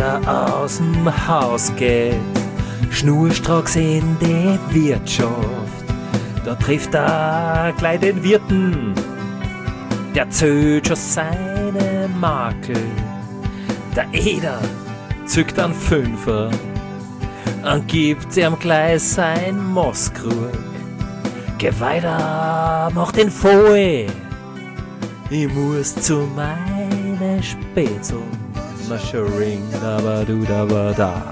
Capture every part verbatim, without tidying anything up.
er aus'm Haus geht, schnurstracks in die Wirtschaft. Da trifft er gleich den Wirten, der zählt schon seine Makel. Der Eder zückt einen Fünfer und gibt ihm gleich sein Mosskrug. Geh weiter, mach den voll, ich muss zu meine Spätzl. Maschering, da du da da.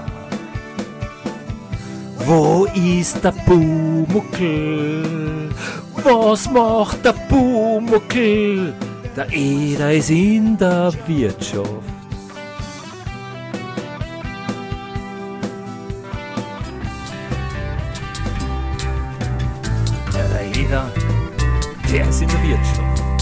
Wo ist der Pumuckl? Was macht der Pumuckl? Der Eder ist in der Wirtschaft. Ja, der Eder, der ist in der Wirtschaft.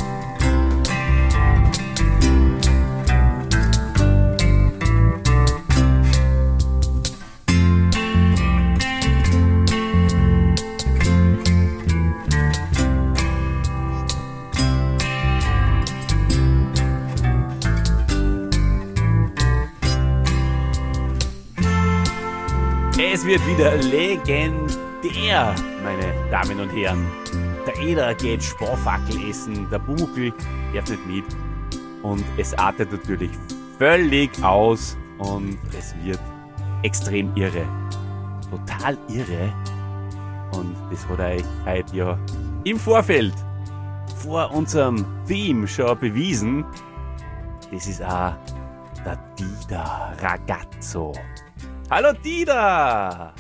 Es wird wieder legendär, meine Damen und Herren. Der Eder geht Sparfackel essen, der Pumuckl darf nicht mit. Und es artet natürlich völlig aus und es wird extrem irre. Total irre. Und das hat euch heute ja im Vorfeld vor unserem Theme schon bewiesen. Das ist auch der Dida Ragazzo. Hallo Dida!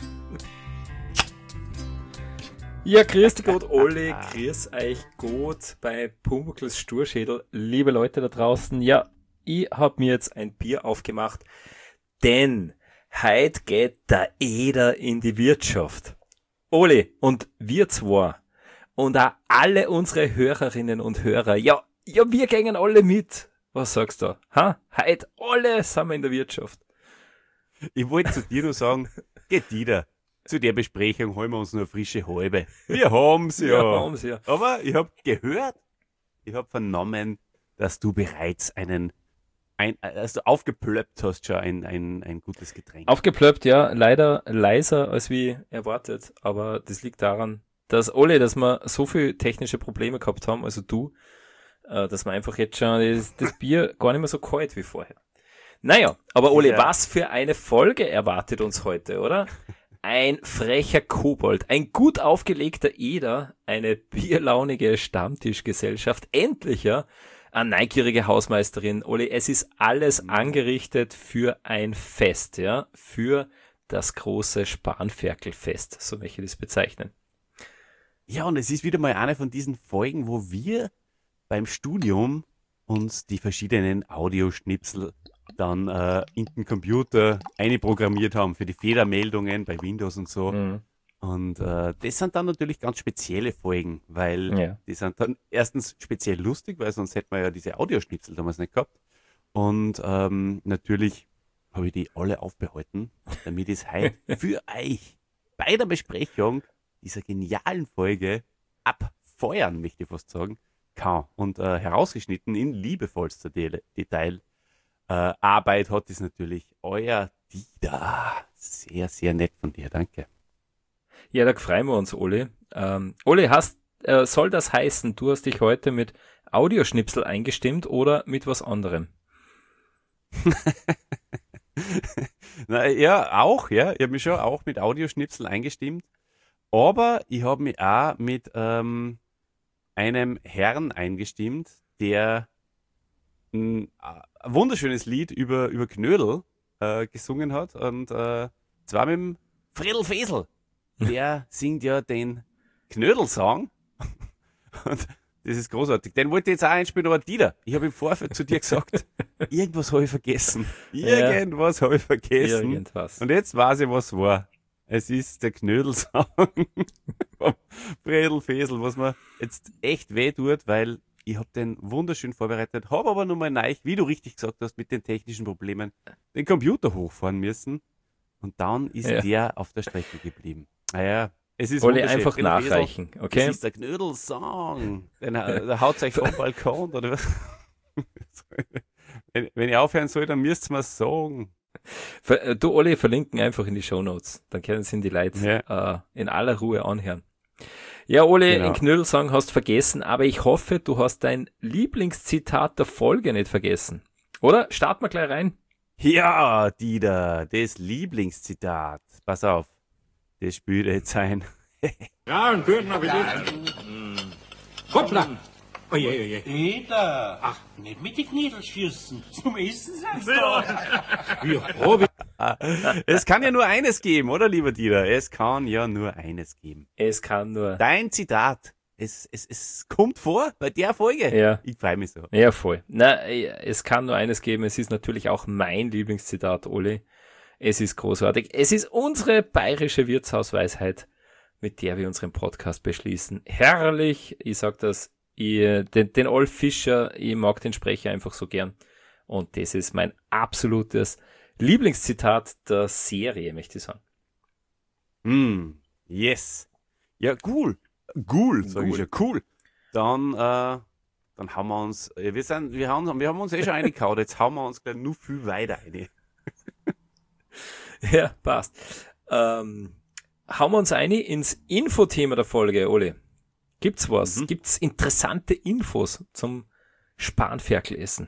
Ja, grüß dich Gott, alle, grüß euch Gott bei Pumuckls Sturschädel. Liebe Leute da draußen, ja, ich hab mir jetzt ein Bier aufgemacht, denn heute geht der Eder in die Wirtschaft. Ole und wir zwei und auch alle unsere Hörerinnen und Hörer, ja, ja, wir gehen alle mit. Was sagst du? Ha? Heute alle sind wir in der Wirtschaft. Ich wollte zu dir nur sagen, geht Dida. Zu der Besprechung holen wir uns nur eine frische Halbe. Wir haben's ja. Wir haben's ja. Aber ich habe gehört, ich habe vernommen, dass du bereits einen, ein, also aufgeplöppt hast schon ein, ein, ein gutes Getränk. Aufgeplöppt, ja. Leider leiser als wie erwartet. Aber das liegt daran, dass alle, dass wir so viele technische Probleme gehabt haben, also du, äh, dass wir einfach jetzt schon das, das Bier gar nicht mehr so kalt wie vorher. Naja, aber Ole, ja. Was für eine Folge erwartet uns heute, oder? Ein frecher Kobold, ein gut aufgelegter Eder, eine bierlaunige Stammtischgesellschaft, endlich ja, eine neugierige Hausmeisterin. Ole, es ist alles angerichtet für ein Fest, ja, für das große Spanferkelfest, so möchte ich das bezeichnen. Ja, und es ist wieder mal eine von diesen Folgen, wo wir beim Studium uns die verschiedenen Audioschnipsel dann äh, in den Computer einprogrammiert haben für die Fehlermeldungen bei Windows und so. Mhm. Und äh, das sind dann natürlich ganz spezielle Folgen, weil ja. die sind dann erstens speziell lustig, weil sonst hätten wir ja diese Audioschnipsel damals nicht gehabt. Und ähm, natürlich habe ich die alle aufbehalten, damit ich es heute für euch bei der Besprechung dieser genialen Folge abfeuern, möchte ich fast sagen, kann. Und äh, herausgeschnitten in liebevollster De- Detail Äh, Arbeit hat es natürlich euer Dida. Sehr, sehr nett von dir, danke. Ja, da freuen wir uns, Ole. Ähm, Ole, hast, äh, soll das heißen, du hast dich heute mit Audioschnipsel eingestimmt oder mit was anderem? Na, ja, auch, ja. Ich habe mich schon auch mit Audioschnipsel eingestimmt, aber ich habe mich auch mit ähm, einem Herrn eingestimmt, der ein wunderschönes Lied über, über Knödel äh, gesungen hat, und äh, zwar mit dem Fredel Fesel. Der singt ja den Knödelsong und das ist großartig. Den wollte ich jetzt auch einspielen, aber Dida, ich habe im Vorfeld zu dir gesagt, irgendwas habe ich vergessen. Irgendwas ja. habe ich vergessen. Irgendwas. Und jetzt weiß ich, was war. Es ist der Knödelsong vom Fredel Fesel, was mir jetzt echt weh tut, weil ich habe den wunderschön vorbereitet, habe aber nur mal neu, wie du richtig gesagt hast, mit den technischen Problemen, den Computer hochfahren müssen. Und dann ist ja. der auf der Strecke geblieben. Naja, es ist Wollte einfach nachreichen, Fesel, okay? Das ist der Knödelsong. Den, der haut euch vom Balkon, oder was? wenn, wenn ich aufhören soll, dann müsst ihr mir sagen. Ver- Du, Olli, verlinken einfach in die Shownotes. Dann können sie die Leute Ja. äh, in aller Ruhe anhören. Ja, Olli, Genau. in Knödelsang hast vergessen, aber ich hoffe, du hast dein Lieblingszitat der Folge nicht vergessen. Oder? Starten wir gleich rein. Ja, Dieter, das Lieblingszitat. Pass auf, das spielt jetzt ein. Ja, einen guten Appetit. Hoppla. Oje, oje. Peter, ach, nicht mit den Knädel schießen. Zum Essen sagst du. Ja. Ja, hab ich. Es kann ja nur eines geben, oder, lieber Dieter? Es kann ja nur eines geben. Es kann nur. Dein Zitat. Es, es, es kommt vor bei der Folge. Ja. Ich freue mich so. Ja, voll. Na, es kann nur eines geben. Es ist natürlich auch mein Lieblingszitat, Olli. Es ist großartig. Es ist unsere bayerische Wirtshausweisheit, mit der wir unseren Podcast beschließen. Herrlich. Ich sag das, ich, den, den Olf Fischer, ich mag den Sprecher einfach so gern. Und das ist mein absolutes Lieblingszitat der Serie, möchte ich sagen. Mm, yes. Ja, cool. Cool, sag ich Cool. schon. Cool. Dann, äh, dann haben wir uns, äh, wir sind, wir haben, wir haben uns eh schon reingehauen, jetzt hauen wir uns gleich nur viel weiter rein. Ja, passt. Ähm, hauen wir uns ein ins Infothema der Folge, Oli. Gibt's was? Mhm. Gibt's interessante Infos zum Spanferkelessen?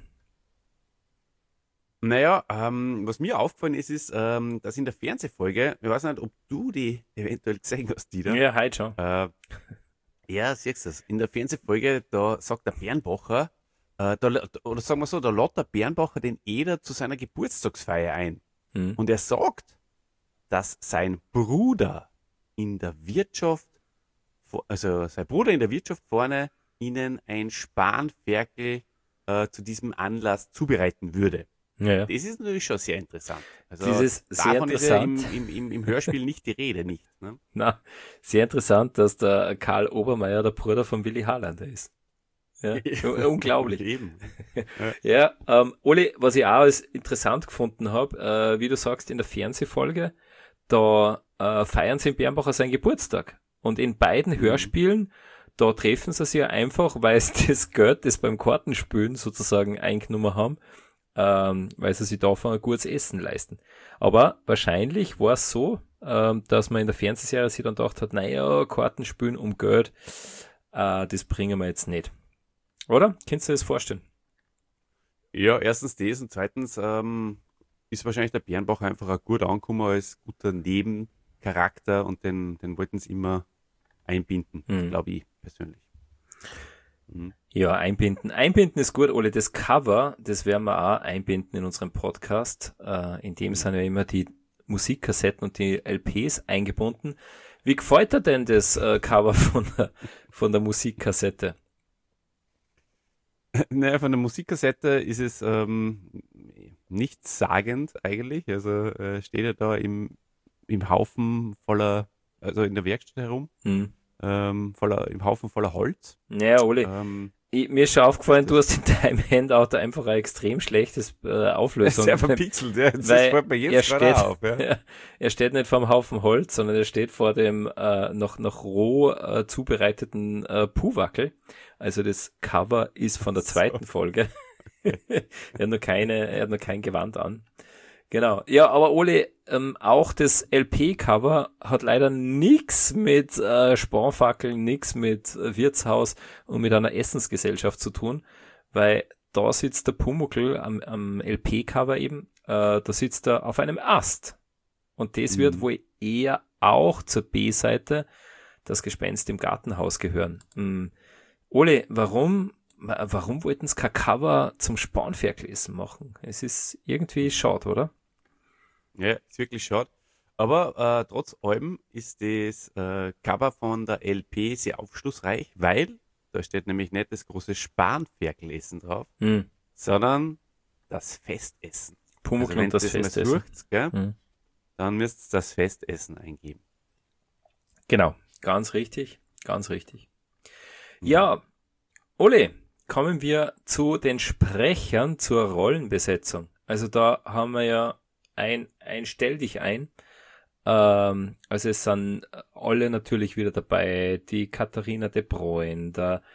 Naja, ähm, was mir aufgefallen ist, ist, ähm, dass in der Fernsehfolge, ich weiß nicht, ob du die eventuell gesehen hast, Dieter. Ja, heute schon. Äh, ja, siehst du das. In der Fernsehfolge, da sagt der Bernbacher, äh, da, oder sagen wir so, da lädt der Bernbacher den Eder zu seiner Geburtstagsfeier ein. Hm. Und er sagt, dass sein Bruder in der Wirtschaft, vo- also sein Bruder in der Wirtschaft vorne, ihnen ein Spanferkel äh, zu diesem Anlass zubereiten würde. Ja, ja. Das ist natürlich schon sehr interessant. Also Das ist sehr davon ist ja im, interessant. im, im, im Hörspiel nicht die Rede, nicht. Ne? Na, sehr interessant, dass der Karl Obermeier der Bruder von Willi Harlander ist. Ja, unglaublich. Eben. Ja, ähm, Oli, was ich auch als interessant gefunden habe, äh, wie du sagst, in der Fernsehfolge, da äh, feiern sie in Bernbacher seinen Geburtstag. Und in beiden Hörspielen, da treffen sie sich ja einfach, weil sie das Geld, das beim Kartenspielen sozusagen eingenommen haben, ähm, weil sie sich davon ein gutes Essen leisten. Aber wahrscheinlich war es so, ähm, dass man in der Fernsehserie sich dann gedacht hat, naja, Kartenspielen um Geld, äh, das bringen wir jetzt nicht. Oder? Kannst du dir das vorstellen? Ja, erstens das und zweitens ähm, ist wahrscheinlich der Bernbach einfach ein gut angekommen als guter Nebencharakter und den, den wollten sie immer einbinden, Mhm. glaube ich persönlich. Mhm. Ja, einbinden. Einbinden ist gut, Ole. Das Cover, das werden wir auch einbinden in unserem Podcast. Äh, in dem sind ja immer die Musikkassetten und die L Ps eingebunden. Wie gefällt dir denn das äh, Cover von der, von der Musikkassette? Naja, von der Musikkassette ist es ähm, nichtssagend eigentlich. Also äh, steht er da im, im Haufen voller, also in der Werkstatt herum, Hm. ähm, voller, im Haufen voller Holz. Naja, Ole, Ähm, ich, mir ist schon aufgefallen, du hast in deinem Handout einfach ein extrem schlechtes äh, Auflösung. sehr verpixelt, ja. Das Weil fällt mir er jetzt gerade steht, auf. Ja. er steht nicht vor dem Haufen Holz, sondern er steht vor dem äh, noch, noch roh äh, zubereiteten äh, Puhwackel. Also das Cover ist von der So. zweiten Folge. er hat noch keine, er hat noch kein Gewand an. Genau. Ja, aber Ole, ähm, auch das L P-Cover hat leider nix mit äh, Spanferkeln, nix mit äh, Wirtshaus und mit einer Essensgesellschaft zu tun, weil da sitzt der Pumuckl am, am L P-Cover eben, äh, da sitzt er auf einem Ast. Und das wird Mhm. wohl eher auch zur B-Seite, das Gespenst im Gartenhaus gehören. Hm. Ole, warum, wa- warum wollten sie kein Cover zum Spanferkelessen machen? Es ist irgendwie schade, oder? Ja, ist wirklich schade. Aber äh, trotz allem ist das äh, Cover von der L P sehr aufschlussreich, weil da steht nämlich nicht das große Spanferkelessen drauf, Hm. sondern das Festessen. Pumuckl Also wenn und das ihr mal Festessen. sucht, gell, Hm. dann müsst ihr das Festessen eingeben. Genau, ganz richtig, ganz richtig. Ja, Ole, kommen wir zu den Sprechern zur Rollenbesetzung. Also da haben wir ja ein, ein Stell dich ein. Ähm, also es sind alle natürlich wieder dabei, die Katharina de Bruyne, der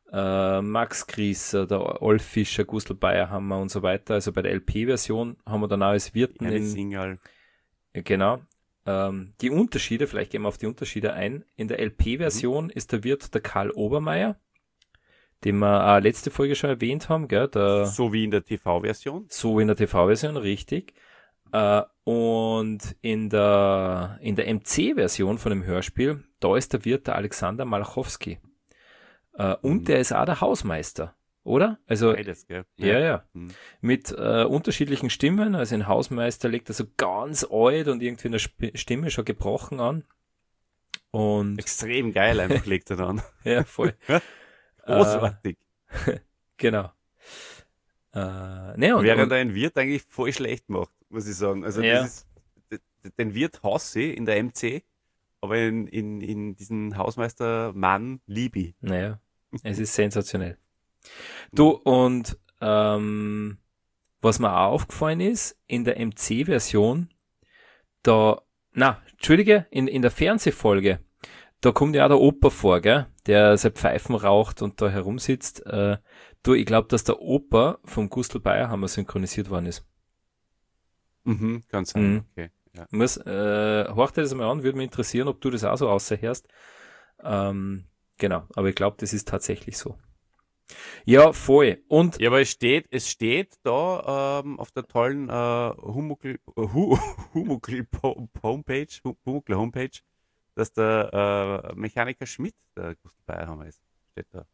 äh, Max Grieser, der Olf Fischer, Gustl Bayerhammer und so weiter. Also bei der L P-Version haben wir dann auch als Wirten Eine in, Single. genau. Ähm, die Unterschiede, vielleicht gehen wir auf die Unterschiede ein. In der L P-Version mhm. ist der Wirt der Karl Obermeier, den wir auch letzte Folge schon erwähnt haben, gell? Der, so wie in der T V-Version. So wie in der T V-Version, richtig. Uh, und in der in der M C-Version von dem Hörspiel, da ist der Wirt der Alexander Malachowski. Uh, und mhm. der ist auch der Hausmeister, oder? Also, beides, gell? Ja, ja. ja. Mhm. Mit uh, unterschiedlichen Stimmen. Also ein Hausmeister legt er so ganz alt und irgendwie eine Sp- Stimme schon gebrochen an. Und extrem geil einfach legt er dann. Ja, voll. Großartig. Uh, genau. Uh, ne, und, Während und, er einen Wirt eigentlich voll schlecht macht, muss ich sagen. Also ja. das ist, den Wirt hasse ich in der M C, aber in, in, in diesen Hausmeister-Mann liebe ich. Naja, es ist sensationell. Du, und ähm, was mir auch aufgefallen ist, in der M C-Version, da, na, Entschuldige, in, in der Fernsehfolge, da kommt ja auch der Opa vor, gell, der sein Pfeifen raucht und da herumsitzt. Äh, du, ich glaube, dass der Opa vom Gustl Bayerhammer synchronisiert worden ist. Mhm, kann sein, mhm. okay. Ja. Muss, äh, horch dir das mal an, würde mich interessieren, ob du das auch so außerhörst. Ähm, genau, aber ich glaube, das ist tatsächlich so. Ja, voll. Und ja, aber es steht, es steht da ähm, auf der tollen äh, Humuckl uh, Humuckl Homepage, Humuckl Homepage, dass der äh, Mechaniker Schmidt der Gustl Bayerhammer ist. Steht da.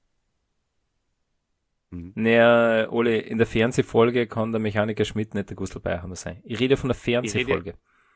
Mhm. Naja, Ole, in der Fernsehfolge kann der Mechaniker Schmidt nicht der Gustl Bayerhammer sein. Ich rede von der Fernsehfolge.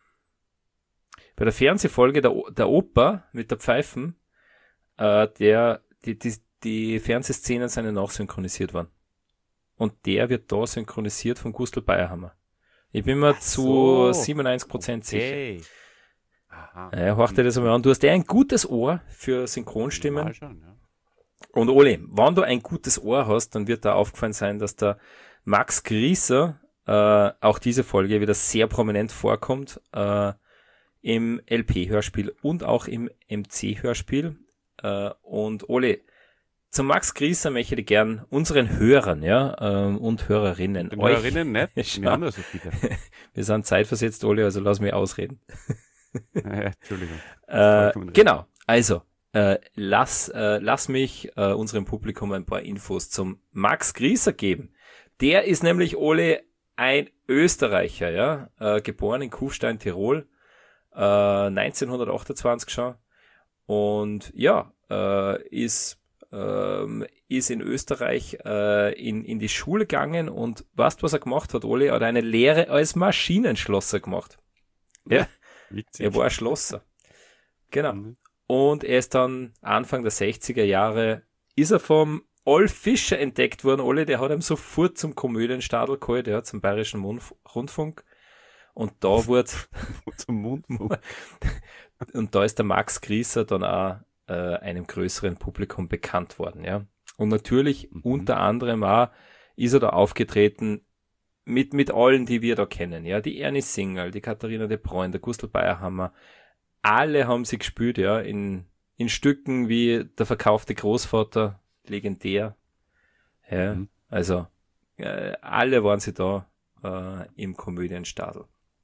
Bei der Fernsehfolge der, der Opa mit der Pfeifen, äh, der, die, die, die Fernsehszenen sind ja nachsynchronisiert worden. Und der wird da synchronisiert von Gustl Bayerhammer. Ich bin mir so. zu siebenundneunzig Prozent okay. sicher. Aha. Ja, hör dir das einmal an. Du hast ja ein gutes Ohr für Synchronstimmen. Schon, ja. Und Ole, wenn du ein gutes Ohr hast, dann wird da aufgefallen sein, dass der Max Grieser äh, auch diese Folge wieder sehr prominent vorkommt äh, im L P-Hörspiel und auch im M C-Hörspiel. Äh, und Ole, zum Max Grieser möchte ich gern unseren Hörern ja ähm, und Hörerinnen. Den euch, Hörerinnen nicht? Wir haben ja so viele. Wir sind zeitversetzt, Ole, also lass mich ausreden. Ja, Entschuldigung. Äh, genau, also äh, lass, äh, lass mich äh, unserem Publikum ein paar Infos zum Max Grieser geben. Der ist nämlich, Ole, ein Österreicher, ja, äh, geboren in Kufstein, Tirol, äh, neunzehnhundertachtundzwanzig schon, und ja, äh, ist ähm, ist in Österreich äh, in, in die Schule gegangen und weißt, was er gemacht hat, Ole? Er hat eine Lehre als Maschinenschlosser gemacht. Ja, witzig. Er war ein Schlosser. Genau. Mhm. Und er ist dann Anfang der sechziger Jahre, ist er vom Olf Fischer entdeckt worden, Ole, der hat ihm sofort zum Komödienstadel geholt, ja, zum Bayerischen Mundf- Rundfunk. Und da wurde zum Mundfunk. Und da ist der Max Grieser dann auch äh, einem größeren Publikum bekannt worden, ja. Und natürlich Mhm. unter anderem auch ist er da aufgetreten mit mit allen, die wir da kennen, ja. Die Ernie Singerl, die Katharina de Bruyne, der Gustl Bayerhammer. Alle haben sie gespielt, ja, in in Stücken wie Der verkaufte Großvater, legendär. Ja, Mhm. also äh, alle waren sie da äh, im Komödienstadel.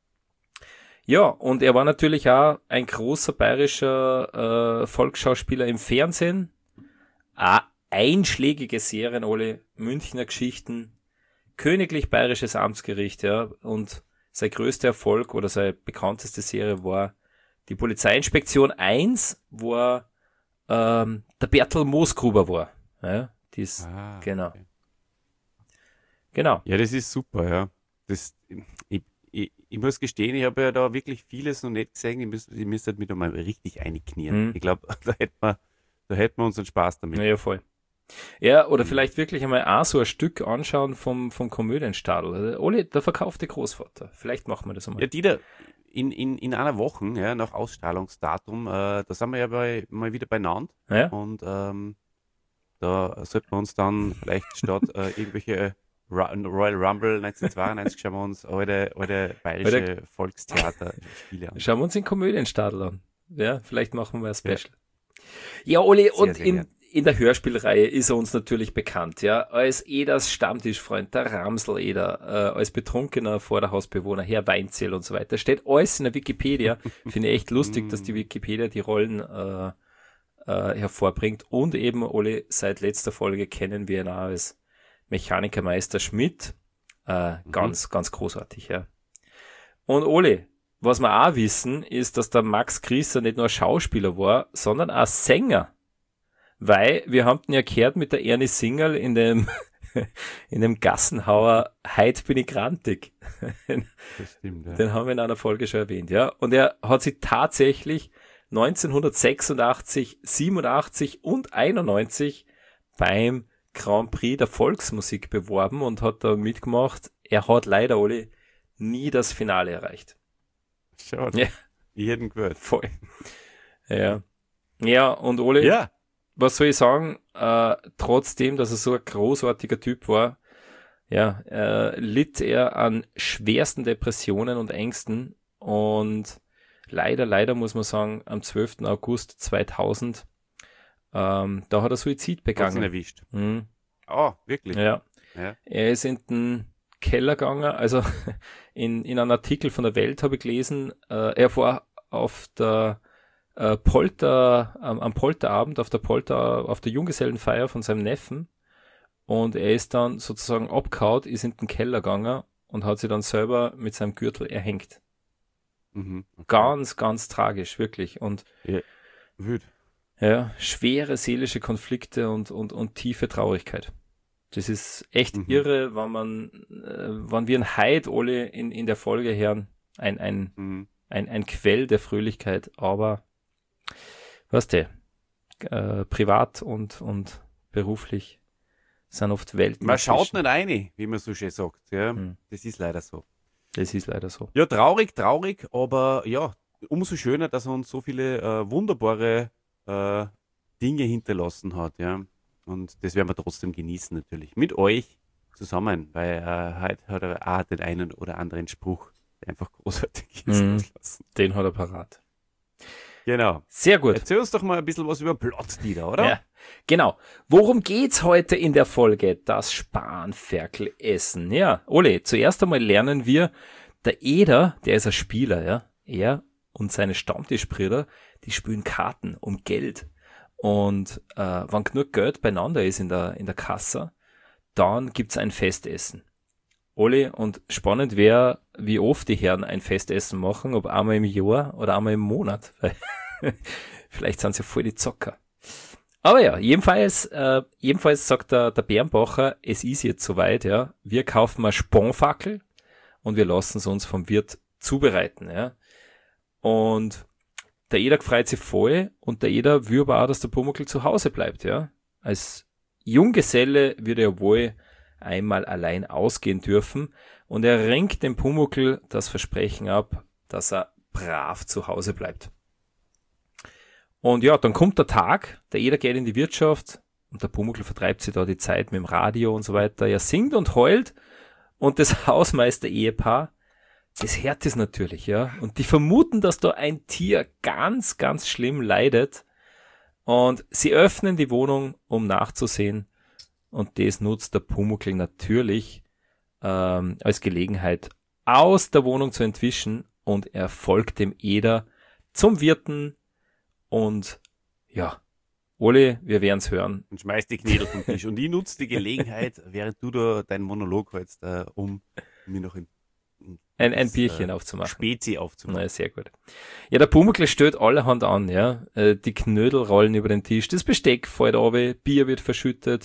Ja, und er war natürlich auch ein großer bayerischer äh, Volksschauspieler im Fernsehen. Auch einschlägige Serien, alle Münchner Geschichten, Königlich Bayerisches Amtsgericht, ja, und sein größter Erfolg oder seine bekannteste Serie war die Polizeiinspektion eins, wo er ähm, der Bertel Moosgruber war. Ja, dies, Ah, genau. okay. Genau. Ja, das ist super, ja. Das, ich, ich, ich muss gestehen, ich habe ja da wirklich vieles noch nicht gesehen. Ich müsste ich müsste halt mit einmal richtig einknien. Mhm. Ich glaube, da hätten wir, da hätten wir unseren Spaß damit. Ja, voll. Ja, oder Mhm. vielleicht wirklich einmal auch so ein Stück anschauen vom, vom Komödienstadel. Also, Oli, der verkaufte Großvater. Vielleicht machen wir das einmal. Ja, Dieter, in, in, in einer Woche, ja, nach Ausstrahlungsdatum, äh, da sind wir ja bei, mal wieder beieinander. Ja? Und ähm, da sollten wir uns dann vielleicht statt äh, irgendwelche Ru- Royal Rumble neunzehnhundertzweiundneunzig schauen wir uns alte, alte bayerische Alte- Volkstheater-Spiele an. Schauen wir uns den Komödienstadel an. Ja, vielleicht machen wir ein Special. Ja, Oli, Sehr, und sehr in, gern. in der Hörspielreihe ist er uns natürlich bekannt, ja, als Eders Stammtischfreund, der Ramsel Eder, äh, als betrunkener Vorderhausbewohner, Herr Weinzierl und so weiter. Steht alles in der Wikipedia. Finde ich echt lustig, dass die Wikipedia die Rollen äh, äh, hervorbringt. Und eben, Oli, seit letzter Folge kennen wir ihn auch als Mechanikermeister Schmidt. Äh, mhm. Ganz, ganz großartig, ja. Und Oli, was wir auch wissen, ist, dass der Max Grieser nicht nur Schauspieler war, sondern auch Sänger. Weil wir haben den ja gehört mit der Ernie Singerl in dem in dem Gassenhauer Heit bin ich grantig. Das stimmt, ja. Den haben wir in einer Folge schon erwähnt, ja. Und er hat sich tatsächlich neunzehnhundertsechsundachtzig, siebenundachtzig und einundneunzig beim Grand Prix der Volksmusik beworben und hat da mitgemacht. Er hat leider, Oli, nie das Finale erreicht. Schade. Ja. Jeden gehört. Voll. Ja. Ja, und Oli, Ja. was soll ich sagen? Äh, trotzdem, dass er so ein großartiger Typ war, ja, äh, litt er an schwersten Depressionen und Ängsten und leider, leider muss man sagen, am zwölften August zweitausend, ähm, da hat er Suizid Hat's ihn begangen. erwischt. Mhm. Oh, wirklich? Ja. Ja. Er ist in den Keller gegangen, also in, in einem Artikel von der Welt habe ich gelesen, äh, er war auf der äh, Polter, am, am Polterabend, auf der Polter, auf der Junggesellenfeier von seinem Neffen und er ist dann sozusagen abgehauen, ist in den Keller gegangen und hat sich dann selber mit seinem Gürtel erhängt. Mhm. Okay. Ganz, ganz tragisch, wirklich. Und Wüt. ja, schwere seelische Konflikte und, und, und tiefe Traurigkeit. Das ist echt Mhm. irre, wenn man, äh, wenn wir ein Heid alle in, in der Folge hören, ein, ein, Mhm. ein, ein Quell der Fröhlichkeit, aber, weißt du, äh, privat und, und beruflich sind oft Welten. Man schaut dazwischen. nicht rein, wie man so schön sagt. Ja, Mhm. das ist leider so. Das ist leider so. Ja, traurig, traurig, aber ja, umso schöner, dass er uns so viele äh, wunderbare äh, Dinge hinterlassen hat, ja. Und das werden wir trotzdem genießen natürlich. Mit euch zusammen, weil äh, heute hat er auch den einen oder anderen Spruch, der einfach großartig ist, Mhm. loslassen. Den hat er parat. Genau. Sehr gut. Erzähl uns doch mal ein bisschen was über Plotlieder, oder? Ja, genau. Worum geht's heute in der Folge? Das Spanferkel-Essen. Ja, Ole, zuerst einmal lernen wir, der Eder, der ist ein Spieler, ja. Er und seine Stammtischbrüder, die spielen Karten um Geld. Und äh, wenn genug Geld beieinander ist in der, in der Kasse, dann gibt's ein Festessen. Ole, und spannend wäre, wie oft die Herren ein Festessen machen, ob einmal im Jahr oder einmal im Monat. Weil vielleicht sind sie voll die Zocker. Aber ja, jedenfalls, äh, jedenfalls sagt der, der Bernbacher, es ist jetzt soweit, ja. Wir kaufen mal Sponfackel und wir lassen es uns vom Wirt zubereiten, ja. Und der Eder freut sich voll und der Eder will aber auch, dass der Pumuckl zu Hause bleibt, ja. Als Junggeselle würde er wohl einmal allein ausgehen dürfen und er ringt dem Pumuckl das Versprechen ab, dass er brav zu Hause bleibt. Und ja, dann kommt der Tag, der Eder geht in die Wirtschaft und der Pumuckl vertreibt sich da die Zeit mit dem Radio und so weiter. Er singt und heult und das Hausmeister-Ehepaar, das hört es natürlich, ja. Und die vermuten, dass da ein Tier ganz, ganz schlimm leidet und sie öffnen die Wohnung, um nachzusehen. Und das nutzt der Pumuckl natürlich ähm, als Gelegenheit, aus der Wohnung zu entwischen und er folgt dem Eder zum Wirten und ja, Ole, wir werden's hören. Und schmeißt die Knädel vom Tisch. Und ich nutze die Gelegenheit, während du da deinen Monolog hältst, äh, um mir noch ein, Ein, ein das, Bierchen äh, aufzumachen. Spezi aufzumachen. Na, sehr gut. Ja, der Pumuckl stößt allerhand an, ja. Äh, Die Knödel rollen über den Tisch, das Besteck fällt runter, Bier wird verschüttet.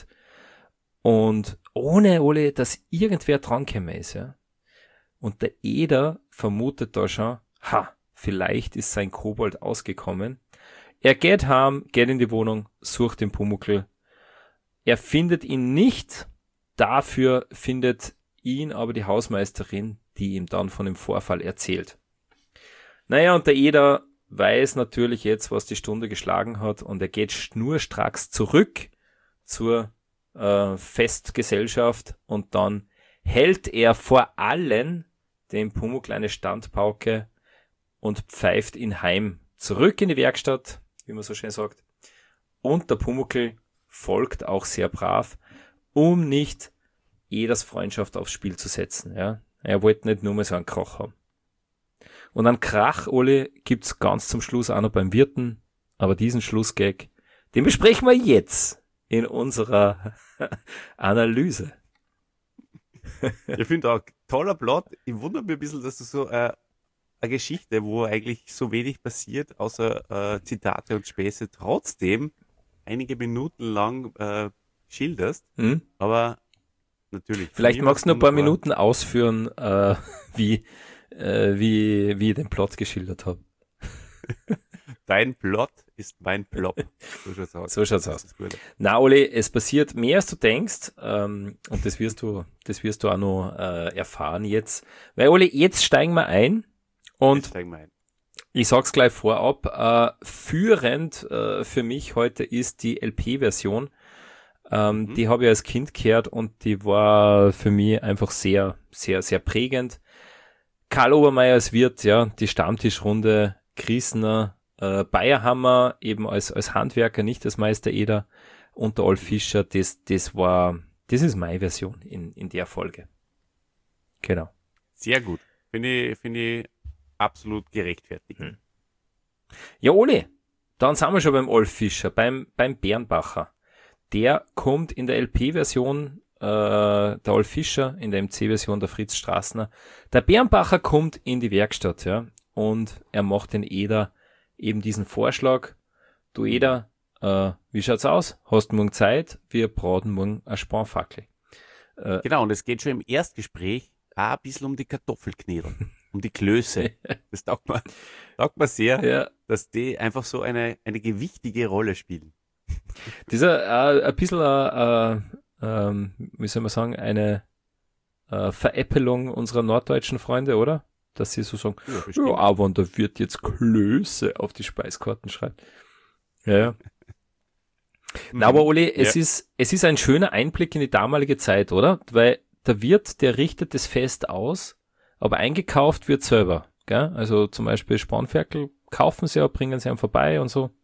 Und ohne, Ole, dass irgendwer drangekommen ist, ja. Und der Eder vermutet da schon, ha, vielleicht ist sein Kobold ausgekommen. Er geht heim, geht in die Wohnung, sucht den Pumuckl. Er findet ihn nicht, dafür findet ihn aber die Hausmeisterin, die ihm dann von dem Vorfall erzählt. Naja, und der Eder weiß natürlich jetzt, was die Stunde geschlagen hat und er geht schnurstracks zurück zur äh, Festgesellschaft und dann hält er vor allen dem Pumuckl eine Standpauke und pfeift ihn heim. Zurück in die Werkstatt, wie man so schön sagt. Und der Pumuckl folgt auch sehr brav, um nicht Eders Freundschaft aufs Spiel zu setzen. Ja, er wollte nicht nur mal so einen Krach haben. Und einen Krach, Oli, gibt's ganz zum Schluss auch noch beim Wirten, aber diesen Schlussgag, den besprechen wir jetzt in unserer Analyse. Ich finde auch, toller Plot. Ich wundere mich ein bisschen, dass du so äh, eine Geschichte, wo eigentlich so wenig passiert, außer äh, Zitate und Späße, trotzdem einige Minuten lang äh, schilderst. Hm? Aber natürlich. Vielleicht magst du noch ein paar wunderbar. Minuten ausführen, äh, wie, äh, wie, wie ich den Plot geschildert habe. Dein Plot ist mein Plop. So schaut's aus. So schaut's Das aus. ist gut. Na, Oli, es passiert mehr, als du denkst, ähm, und das wirst du, das wirst du auch noch äh, erfahren jetzt. Weil, Oli, jetzt steigen wir ein, und Jetzt steigen wir ein. ich sag's gleich vorab, äh, führend äh, für mich heute ist die L P-Version. Ähm, Mhm. Die habe ich als Kind gehört und die war für mich einfach sehr, sehr, sehr prägend. Karl Obermeier als Wirt, ja, die Stammtischrunde, Griesner, äh, Bayerhammer eben als, als Handwerker, nicht als Meister Eder, und der Olf Fischer, das, das war, das ist meine Version in, in der Folge. Genau. Sehr gut. Finde ich, finde ich absolut gerechtfertigt. Hm. Ja, Oli, dann sind wir schon beim Olf Fischer, beim, beim Bernbacher. Der kommt in der L P-Version, äh, der Olf Fischer, in der M C-Version der Fritz Straßner. Der Bernbacher kommt in die Werkstatt, ja, und er macht den Eder eben diesen Vorschlag. Du Eder, äh, wie schaut's aus? Hast morgen Zeit? Wir braten morgen eine Spanfackel. Äh, Genau, und es geht schon im Erstgespräch auch ein bisschen um die Kartoffelknädel, um die Klöße. Das taugt mir, taugt mir sehr, ja, dass die einfach so eine, eine gewichtige Rolle spielen. dieser, äh, ein bisschen, äh, äh, ähm, wie soll man sagen, eine äh, Veräppelung unserer norddeutschen Freunde, oder? Dass sie so sagen, Ja, bestimmt. ja, aber und da wird jetzt Klöße auf die Speiskarten schreibt. Ja, ja. Na, aber Oli, es Ja. ist, es ist ein schöner Einblick in die damalige Zeit, oder? Weil der Wirt, der richtet das Fest aus, aber eingekauft wird selber, gell? Also zum Beispiel Spanferkel kaufen sie ja, bringen sie einem vorbei und so.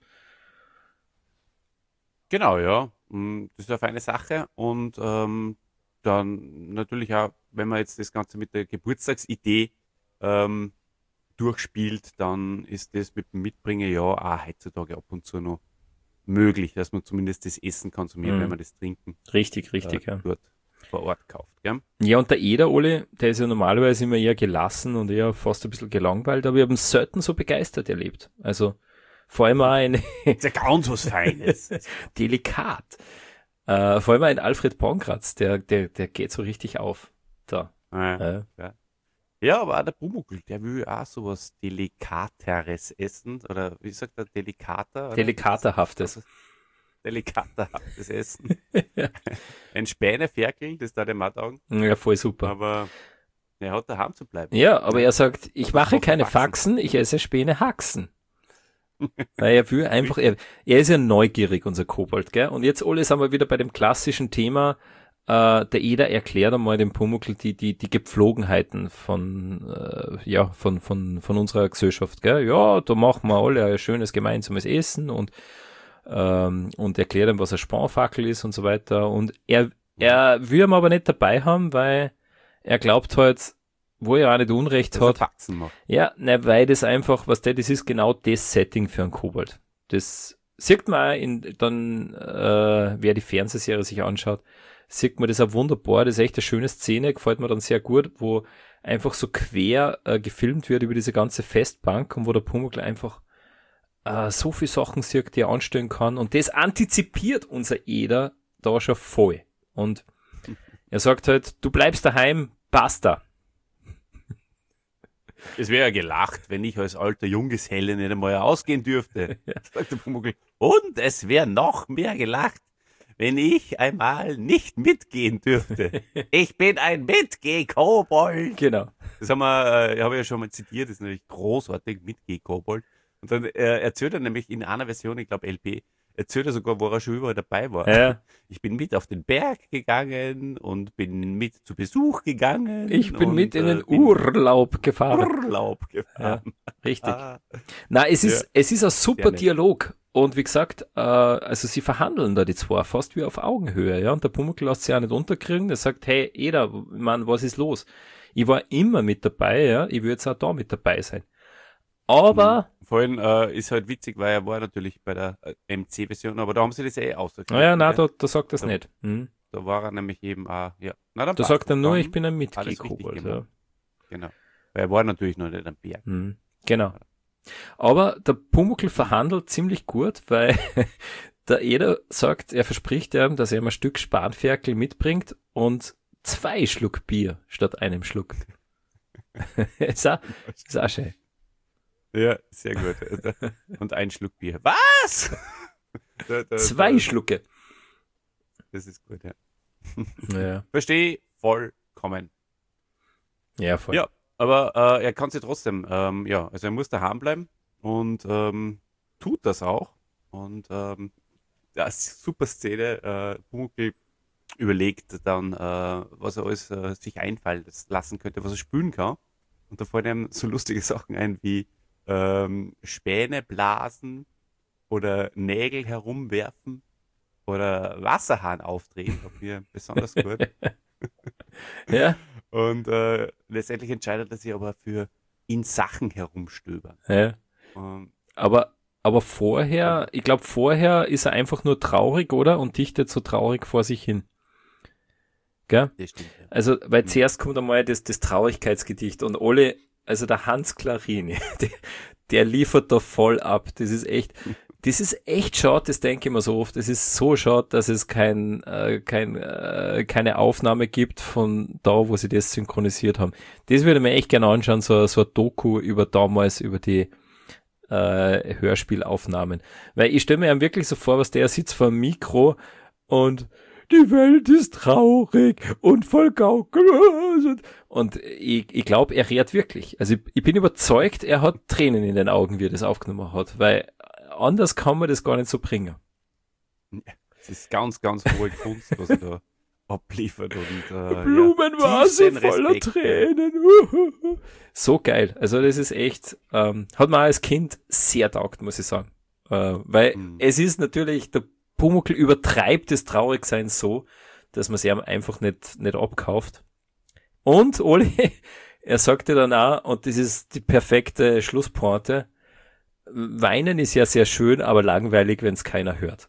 Genau, ja. Mm, Das ist eine feine Sache. Und ähm, dann natürlich auch, wenn man jetzt das Ganze mit der Geburtstagsidee ähm, durchspielt, dann ist das mit dem Mitbringen ja auch heutzutage ab und zu noch möglich, dass man zumindest das Essen konsumiert, Mhm. wenn man das Trinken Richtig, richtig, äh, ja. dort vor Ort kauft. Gell? Ja, und der Eder, Oli, der ist ja normalerweise immer eher gelassen und eher fast ein bisschen gelangweilt, aber ich habe ihn selten so begeistert erlebt. Also vor allem auch ein Das ist ja ganz was Feines. delikat. Äh, vor allem auch ein Alfred Pankratz, der, der, der geht so richtig auf. Da. ja. Äh, Ja, aber auch der Pumuckl, der will auch sowas Delikateres essen. Oder wie sagt er, delikater? Oder? Delikaterhaftes. Delikaterhaftes Essen. Ein Späneferkel, das da dem auch taugen. Ja, voll super. Aber er hat daheim zu bleiben. Ja, aber er sagt, ich mache Haxen. keine Faxen, ich esse Späne Haxen. Weil er will einfach, er, er ist ja neugierig, unser Kobold, gell? Und jetzt, Ole, sind wir wieder bei dem klassischen Thema, äh, der Eder erklärt einmal dem Pumuckl die, die, die Gepflogenheiten von, äh, ja, von, von, von unserer Gesellschaft, gell? Ja, da machen wir alle ein schönes gemeinsames Essen und, ähm, und erklärt ihm, was eine Spanfackel ist und so weiter. Und er, er will ihn aber nicht dabei haben, weil er glaubt halt, wo er auch nicht Unrecht Dass er hat. Faxen macht. Ja, ne, weil das einfach, was der, das ist genau das Setting für einen Kobold. Das sieht man auch in, dann, äh, wer die Fernsehserie sich anschaut, sieht man das auch wunderbar. Das ist echt eine schöne Szene, gefällt mir dann sehr gut, wo einfach so quer äh, gefilmt wird über diese ganze Festbank und wo der Pumuckl einfach äh, so viele Sachen sieht, die er anstellen kann. Und das antizipiert unser Eder da schon voll. Und er sagt halt, du bleibst daheim, basta. Es wäre ja gelacht, wenn ich als alter Junggeselle nicht einmal ausgehen dürfte. Ja. Sagt der Pumuckl. Und es wäre noch mehr gelacht, wenn ich einmal nicht mitgehen dürfte. Ich bin ein Mitgeh-Kobold. Genau. Das haben wir, äh, habe ich ja schon mal zitiert, das ist natürlich großartig, Mitgeh-Kobold. Und dann äh, erzählt er nämlich in einer Version, ich glaube L P, erzählt er sogar, wo er schon überall dabei war. Ja. Ich bin mit auf den Berg gegangen und bin mit zu Besuch gegangen. Ich bin und, mit in den äh, bin Urlaub gefahren. Urlaub gefahren. Ja, richtig. Ah, Na, es ist, Ja. es ist ein super Sehr nett. Dialog. Und wie gesagt, äh, also sie verhandeln da die zwei fast wie auf Augenhöhe, ja. Und der Pumuckl lässt sich auch nicht unterkriegen. Der sagt, hey, Eder, Mann, was ist los? Ich war immer mit dabei, ja. Ich will jetzt auch da mit dabei sein. Aber, Vor allem äh, ist halt witzig, weil er war natürlich bei der äh, M C-Version, aber da haben sie das eh ausgekriegt. naja, nein, gell? da, da sagt er es Da- nicht. Hm. Da war er nämlich eben auch, ja. Na, dann Da passt sagt er das. nur, Dann ich bin ein alles richtig Mitglied-Kobold, ja. gemacht. Genau. Weil er war natürlich noch nicht am Berg. Mhm, genau. Aber der Pumuckl verhandelt ziemlich gut, weil der Eder sagt, er verspricht ihm, dass er ihm ein Stück Spanferkel mitbringt und zwei Schluck Bier statt einem Schluck. ist, auch, ist auch schön. Ja, sehr gut. Und ein Schluck Bier. Was? Da, da, Zwei da, Schlucke. Das ist gut, ja. Ja, Verstehe vollkommen. ja voll. Ja, aber äh, er kann sich trotzdem, ähm, ja, also er muss daheim bleiben und ähm, tut das auch. Und ähm, ja, super Szene. Äh, Pumuckl überlegt dann, äh, was er alles äh, sich einfallen lassen könnte, was er spülen kann. Und da fallen ihm so lustige Sachen ein wie ähm, Späne blasen oder Nägel herumwerfen oder Wasserhahn aufdrehen, auf mir besonders gut. Ja, Und äh, letztendlich entscheidet er sich aber für in Sachen herumstöbern. ja. Und, Aber, aber vorher, ich glaube, vorher ist er einfach nur traurig, oder? Und dichtet so traurig vor sich hin. Gell? das stimmt. Ja. Also, weil Mhm. zuerst kommt einmal das, das Traurigkeitsgedicht und alle, also der Hans Klarini, der, der liefert da voll ab. Das ist echt, das ist echt schade, das denke ich mir so oft. Es ist so schade, dass es kein, äh, kein, äh, keine Aufnahme gibt von da, wo sie das synchronisiert haben. Das würde ich mir echt gerne anschauen, so, so ein Doku über damals, über die äh, Hörspielaufnahmen. Weil ich stelle mir einem wirklich so vor, was der sitzt vor dem Mikro und die Welt ist traurig und voll Gaukel. Und ich, ich glaube, er redet wirklich. Also ich, ich bin überzeugt, er hat Tränen in den Augen, wie er das aufgenommen hat, weil anders kann man das gar nicht so bringen. Es ist ganz, ganz hohe Kunst, was er da abliefert. Und, äh, Blumenvase tiefsten voller Respekt, Tränen. So geil. Also das ist echt, ähm, hat mir auch als Kind sehr taugt, muss ich sagen. Äh, weil Mhm. es ist natürlich, der Pumuckl übertreibt das Traurigsein so, dass man es ihm einfach nicht, nicht abkauft. Und, Oli, er sagte dann auch, und das ist die perfekte Schlusspointe, Weinen ist ja sehr schön, aber langweilig, wenn es keiner hört.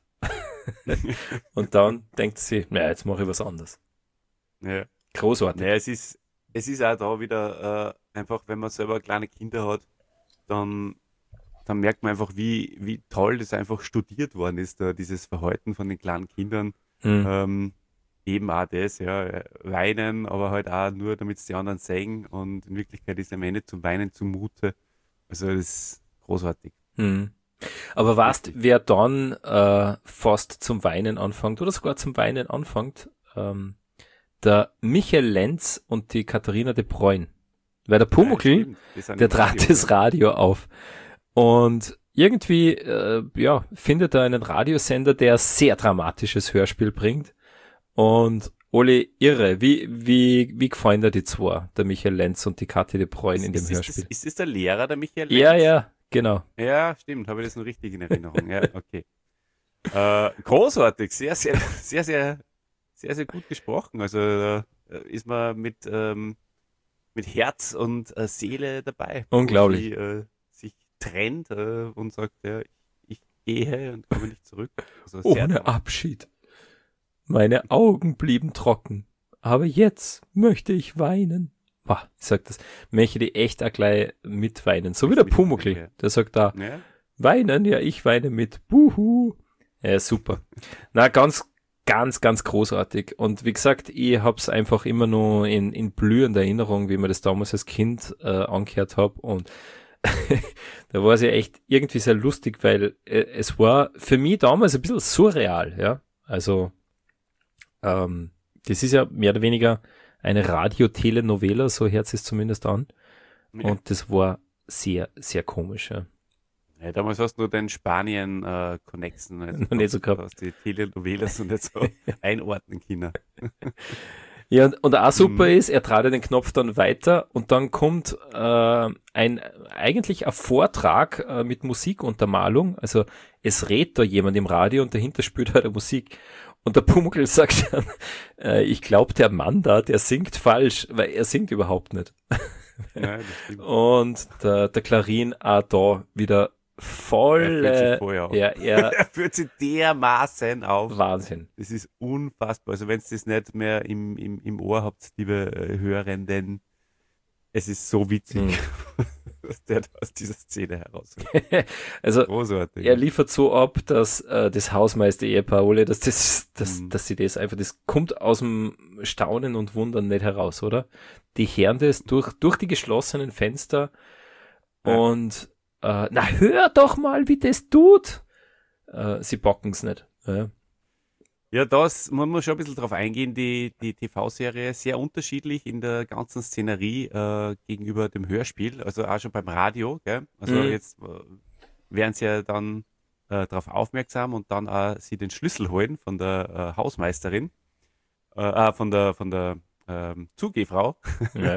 Und dann denkt sie, naja, jetzt mache ich was anderes. Ja. Großartig. Naja, es ist, es ist auch da wieder äh, einfach, wenn man selber kleine Kinder hat, dann, dann merkt man einfach, wie, wie toll das einfach studiert worden ist, da, dieses Verhalten von den kleinen Kindern. Hm. Ähm, eben auch das, ja, weinen, aber halt auch nur, damit es die anderen sehen und in Wirklichkeit ist am Ende zum Weinen zumute. Also das ist großartig. Hm. Aber weißt, wer dann äh, fast zum Weinen anfängt oder sogar zum Weinen anfängt? Ähm, der Michael Lenz und die Katharina de Bruyne. Weil der Pumuckl, Ja, stimmt. Die sind der im trat Radio, das ja. Radio auf. Und irgendwie, äh, ja, findet er einen Radiosender, der sehr dramatisches Hörspiel bringt. Und Oli, irre, wie, wie, wie gefallen dir die zwei, der Michael Lenz und die Kathi de Bruyne in dem ist, ist, Hörspiel? das, ist das der Lehrer, der Michael Ja, Lenz? ja, genau. Ja, stimmt, habe ich das noch richtig in Erinnerung. Ja, okay. Äh, großartig, sehr, sehr, sehr, sehr, sehr, sehr gut gesprochen. Also äh, ist man mit, ähm, mit Herz und äh, Seele dabei. wo Unglaublich. Sie, äh, sich trennt äh, und sagt, ja, ich, ich gehe und komme nicht zurück. Also sehr Ohne toll. Abschied. Meine Augen blieben trocken, aber jetzt möchte ich weinen. Boah, ich sag das, möchte die echt auch gleich mitweinen. So wie der Mit- Pumuckl, ja. der sagt da, Ja? weinen, ja, ich weine mit. Buhu. Ja, super. Na, ganz, ganz, ganz großartig. Und wie gesagt, ich hab's einfach immer nur in, in blühender Erinnerung, wie man das damals als Kind äh, angehört hab. Und da war es ja echt irgendwie sehr lustig, weil äh, es war für mich damals ein bisschen surreal, ja. Also, ähm, das ist ja mehr oder weniger eine Radio-Telenovela, so hört es zumindest an. Ja. Und das war sehr, sehr komisch, ja. Ja, damals hast du nur den Spanien-Connexen, äh, also Noch nicht so gehabt. hast die Telenovelas und nicht so einordnen können. Ja, und, und auch super Mhm. ist, er trat den Knopf dann weiter und dann kommt äh, ein eigentlich ein Vortrag äh, mit Musikuntermalung. Also es redet da jemand im Radio und dahinter spielt halt Musik. Und der Pumuckl sagt dann, äh, ich glaube, der Mann da, der singt falsch, weil er singt überhaupt nicht. Ja, das stimmt. Und der, der Klarin auch da wieder Er fühlt voll, sich vorher auf. ja, er, Er fühlt sich dermaßen auf. Wahnsinn. Das ist unfassbar. Also wenn ihr das nicht mehr im, im, im Ohr habt, liebe äh, Hörenden, es ist so witzig, Hm. was der da aus dieser Szene heraus. Also Großartig. er liefert so ab, dass äh, das Hausmeister-Ehepaar, Ole, dass das, dass, Mhm. dass sie das einfach, das kommt aus dem Staunen und Wundern nicht heraus, oder? Die hören das durch, durch die geschlossenen Fenster Ja. und äh, na hör doch mal, wie das tut. Äh, sie bocken's nicht. Ja. Ja, das, man muss schon ein bisschen drauf eingehen, die, die T V-Serie sehr unterschiedlich in der ganzen Szenerie äh, gegenüber dem Hörspiel, also auch schon beim Radio, gell? Also Mhm. jetzt äh, werden sie ja dann äh, darauf aufmerksam und dann auch sie den Schlüssel holen von der äh, Hausmeisterin, äh, ah, von der, von der ähm, Zugehfrau. Ja.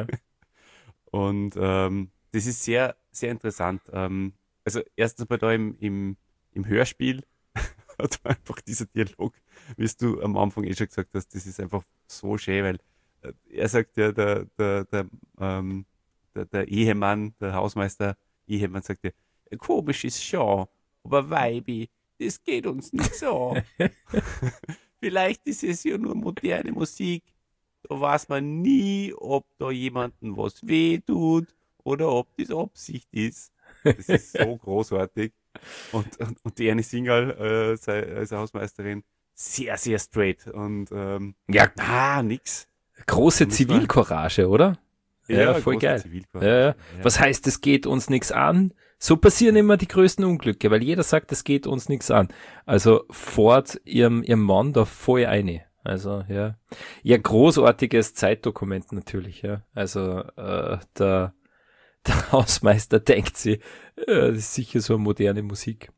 Und ähm, das ist sehr, sehr interessant. Ähm, also erstens mal da im, im, im Hörspiel hat man einfach dieser Dialog, wie du am Anfang eh schon gesagt hast, das ist einfach so schön, weil äh, er sagt ja, der, der, der, ähm, der, der Ehemann, der Hausmeister, Ehemann sagt ja, komisch ist schon, aber Weibi, das geht uns nicht so. Vielleicht ist es ja nur moderne Musik, da weiß man nie, ob da jemandem was weh tut oder ob das Absicht ist. Das ist so großartig. Und, und, und die Annie Singal, äh, sei- als Hausmeisterin, sehr, sehr straight. Und ähm, Ja, ah, nix. große Muss man- Zivilcourage, oder? Ja, voll große geil. Zivilcourage. Ja, ja. Was heißt, es geht uns nichts an? So passieren immer die größten Unglücke, weil jeder sagt, es geht uns nichts an. Also fort ihrem, ihrem Mann da voll eine. Also, ja. Ja, großartiges Zeitdokument natürlich, ja. Also, äh, der, der Hausmeister denkt sie, äh, das ist sicher so eine moderne Musik.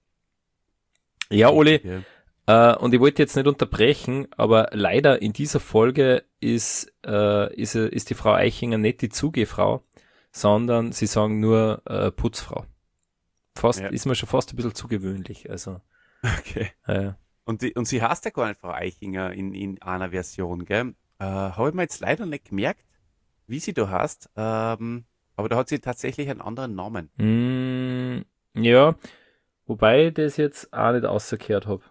Ja, Oli, Ja. äh, und ich wollte jetzt nicht unterbrechen, aber leider in dieser Folge ist, äh, ist, äh, ist die Frau Eichinger nicht die Zugehfrau, sondern sie sagen nur äh, Putzfrau. Fast, Ja. ist mir schon fast ein bisschen zu gewöhnlich. Also, Okay. äh, Und, die, und sie heißt ja gar nicht Frau Eichinger in, in einer Version, gell? Äh, Habe ich mir jetzt leider nicht gemerkt, wie sie da heißt. Ähm, aber da hat sie tatsächlich einen anderen Namen. mh, ja, wobei ich das jetzt auch nicht ausgekehrt habe.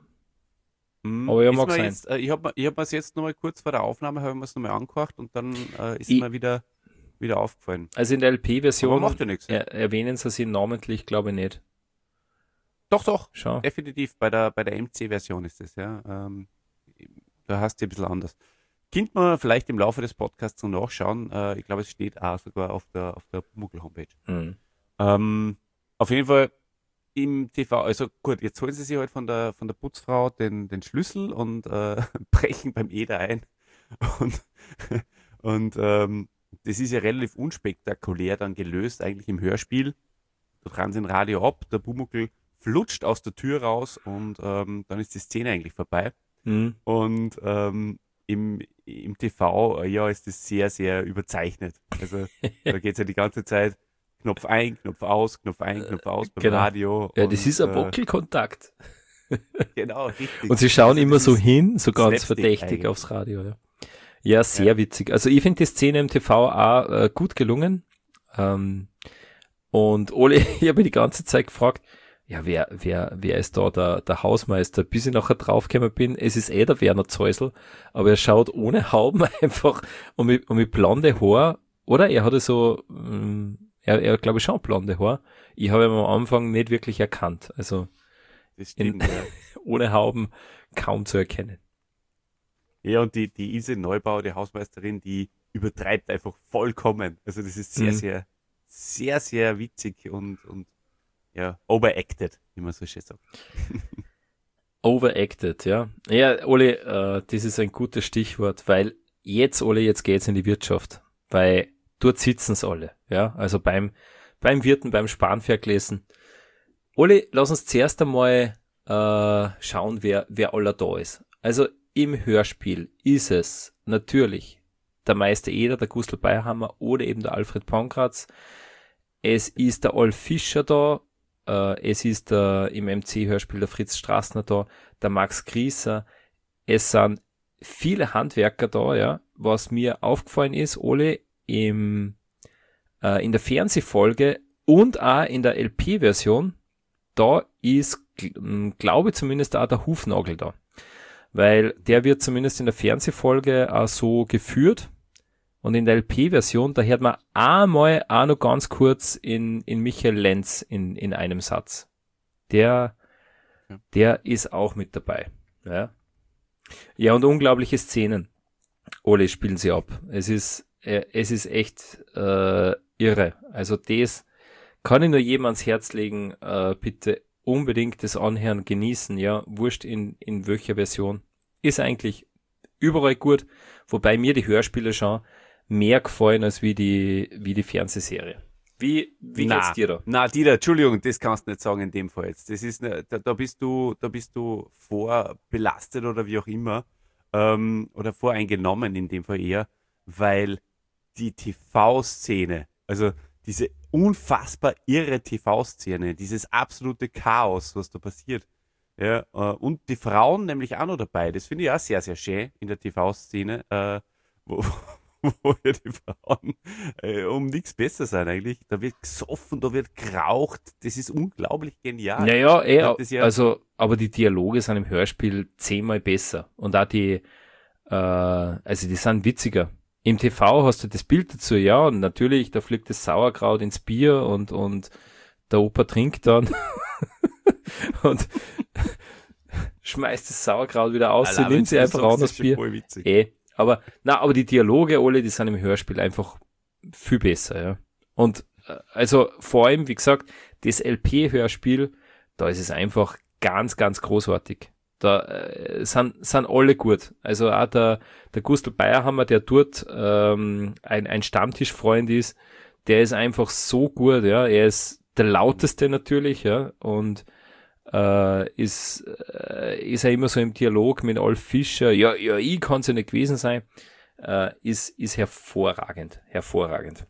Hm, Aber ja, ist mag mir sein. Jetzt, äh, ich habe ich hab mir jetzt nochmal kurz vor der Aufnahme, habe ich mir es nochmal angehört und dann äh, ist Ich- mir wieder, wieder aufgefallen. Also in der Aber L P-Version macht ja nichts. er, erwähnen sie sie namentlich, glaube ich nicht. Doch, doch, Schau. definitiv. Bei der, bei der M C-Version ist es, ja. Ähm, da hast du ein bisschen anders. Könnt man vielleicht im Laufe des Podcasts noch nachschauen. Äh, ich glaube, es steht auch sogar auf der, auf der Muggel-Homepage. Hm. Ähm, auf jeden Fall im T V, also gut, jetzt holen sie sich halt von der, von der Putzfrau den, den Schlüssel und äh, brechen beim Eder ein. Und, und ähm, das ist ja relativ unspektakulär dann gelöst, eigentlich im Hörspiel. Da dran sie ein Radio ab, der Pumuckl flutscht aus der Tür raus und ähm, dann ist die Szene eigentlich vorbei. Hm. Und ähm, im, im T V, äh, ja, ist das sehr, sehr überzeichnet. Also da geht es ja die ganze Zeit Knopf ein, Knopf aus, Knopf ein, Knopf aus beim Genau. Radio. Ja, das und, ist ein äh, Wackelkontakt. Genau, richtig. Und sie schauen Also immer das so ist hin, so ganz Slapstick verdächtig eigentlich. aufs Radio. Ja, ja sehr Ja. witzig. Also ich finde die Szene im T V auch äh, gut gelungen. Ähm, und Ole, ich habe mich die ganze Zeit gefragt, ja, wer, wer, wer ist da der, der Hausmeister? Bis ich nachher draufgekommen bin, es ist eh der Werner Zeusel, aber er schaut ohne Hauben einfach und mit, und mit blonde Haar, oder? Er hatte so, ähm, er, er glaube ich schon blonde Haar. Ich habe ihn am Anfang nicht wirklich erkannt. Also Das stimmt, ja. ohne Hauben kaum zu erkennen. Ja, und die, die Ilse Neubauer, die Hausmeisterin, die übertreibt einfach vollkommen. Also das ist sehr, Mhm. sehr, sehr, sehr witzig und, und ja, overacted, wie man so schön sagt. Overacted, ja. Ja, Ole, äh, das ist ein gutes Stichwort, weil jetzt, Ole, jetzt geht's in die Wirtschaft, weil dort sitzen's alle, ja, also beim, beim Wirten, beim Spanferkel lesen Oli, lass uns zuerst einmal äh, schauen, wer, wer aller da ist. Also im Hörspiel ist es natürlich der Meister Eder, der Gustl Bayerhammer oder eben der Alfred Pankratz. Es ist der Olf Fischer da, äh, es ist der, im M C-Hörspiel der Fritz Strassner da, der Max Grieser. Es sind viele Handwerker da, ja. Was mir aufgefallen ist, Ole, im, äh, in der Fernsehfolge und auch in der L P-Version, da ist, glaube ich zumindest auch der Hufnagel da. Weil der wird zumindest in der Fernsehfolge auch so geführt. Und in der L P-Version, da hört man einmal auch noch ganz kurz in, in Michael Lenz in, in einem Satz. Der, ja. der ist auch mit dabei. Ja, ja, und unglaubliche Szenen. Ole, spielen sie ab. Es ist, äh, es ist echt äh, irre. Also das kann ich nur jedem ans Herz legen. Äh, bitte unbedingt das Anhören genießen. Ja, wurscht in, in welcher Version. Ist eigentlich überall gut. Wobei mir die Hörspiele schon mehr gefallen als wie die, wie die Fernsehserie. Wie, wie na, geht's dir da? Na, Dieter, Entschuldigung, das kannst du nicht sagen in dem Fall jetzt. Das ist, ne, da, da bist du, da bist du vorbelastet oder wie auch immer, ähm, oder voreingenommen in dem Fall eher, weil die T V-Szene, also diese unfassbar irre T V-Szene, dieses absolute Chaos, was da passiert, ja, äh, und die Frauen nämlich auch noch dabei, das finde ich auch sehr, sehr schön in der T V-Szene, äh, wo, wo ja die Frauen äh, um nichts besser sein eigentlich. Da wird gesoffen, da wird geraucht. Das ist unglaublich genial. Naja, eh, ja also, aber die Dialoge sind im Hörspiel zehnmal besser. Und auch die, äh, also die sind witziger. Im T V hast du das Bild dazu, ja, und natürlich, da fliegt das Sauerkraut ins Bier und, und der Opa trinkt dann und schmeißt das Sauerkraut wieder aus, sie nimmt sie einfach raus das Bier. Eh. Aber, na, aber die Dialoge, alle, die sind im Hörspiel einfach viel besser, ja. Und, also, vor allem, wie gesagt, das L P-Hörspiel, da ist es einfach ganz, ganz großartig. Da äh, sind, sind alle gut. Also auch der, der Gustl Bayerhammer, der dort ähm, ein, ein Stammtischfreund ist, der ist einfach so gut, ja. Er ist der lauteste natürlich, ja, und äh, ist, äh, ist er immer so im Dialog mit Olf Fischer, ja, ja, ich kann es ja nicht gewesen sein, äh, ist, ist hervorragend, hervorragend.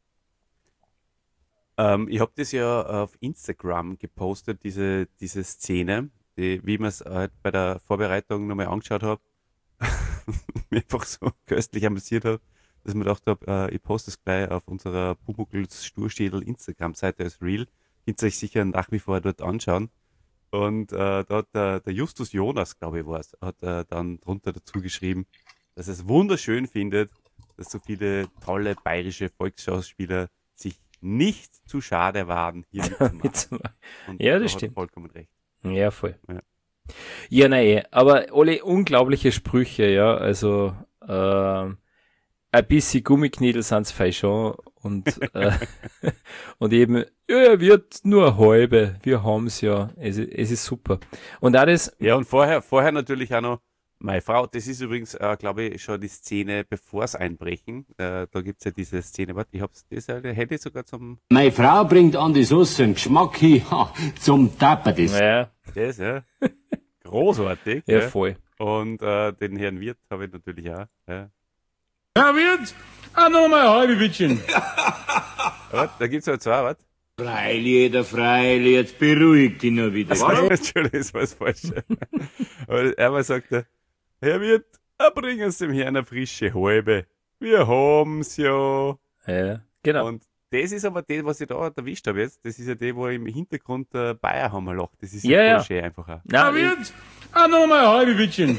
Ähm, ich habe das ja auf Instagram gepostet, diese, diese Szene, die, wie man es halt bei der Vorbereitung nochmal angeschaut habe, mir einfach so köstlich amüsiert habe, dass ich mir gedacht habe, äh, ich poste es gleich auf unserer Pumuckls Sturschädel Instagram-Seite als Reel. Könnt ihr euch sicher nach wie vor dort anschauen. Und äh, da hat der, der Justus Jonas, glaube ich, war es, hat äh, dann drunter dazu geschrieben, dass er es wunderschön findet, dass so viele tolle bayerische Volksschauspieler sich nicht zu schade waren, hier mitzumachen. Und ja, das da stimmt. Hat er vollkommen recht. Ja, voll. Ja, ja nein, aber alle unglaubliche Sprüche, ja, also äh, ein bisschen Gummiknädel sind's fein schon und äh, und eben, ja, er wird nur eine halbe, wir haben's ja, es, es ist super. Und auch das... Ja, und vorher, vorher natürlich auch noch, meine Frau, das ist übrigens, äh, glaube ich, schon die Szene, bevor's Einbrechen, äh, da gibt's ja diese Szene, warte, ich hab's, das äh, hätte ich sogar zum... Meine Frau bringt an die Soße einen Geschmack hin, ha, zum Tappen das. Ja, Das, ja, großartig. ja, ja. voll. Und äh, den Herrn Wirt habe ich natürlich auch, ja. Herr Wirt, auch noch mal ein halbe Wittchen. Warte, da gibt's halt zwei, warte. Freilich, der Freilich, jetzt beruhigt ihn noch wieder. Entschuldigung, das war das Falsche. Aber einmal sagt er, Herr Wirt, bringen Sie dem Herrn eine frische Halbe. Wir haben's ja. Ja, genau. Und das ist aber das, was ich da erwischt habe jetzt. Das ist ja der, wo im Hintergrund der Bayerhammer lacht. Das ist Ja, ja ja. voll schön einfach auch. Na, Herr Wirt, auch noch mal ein halbe Wittchen.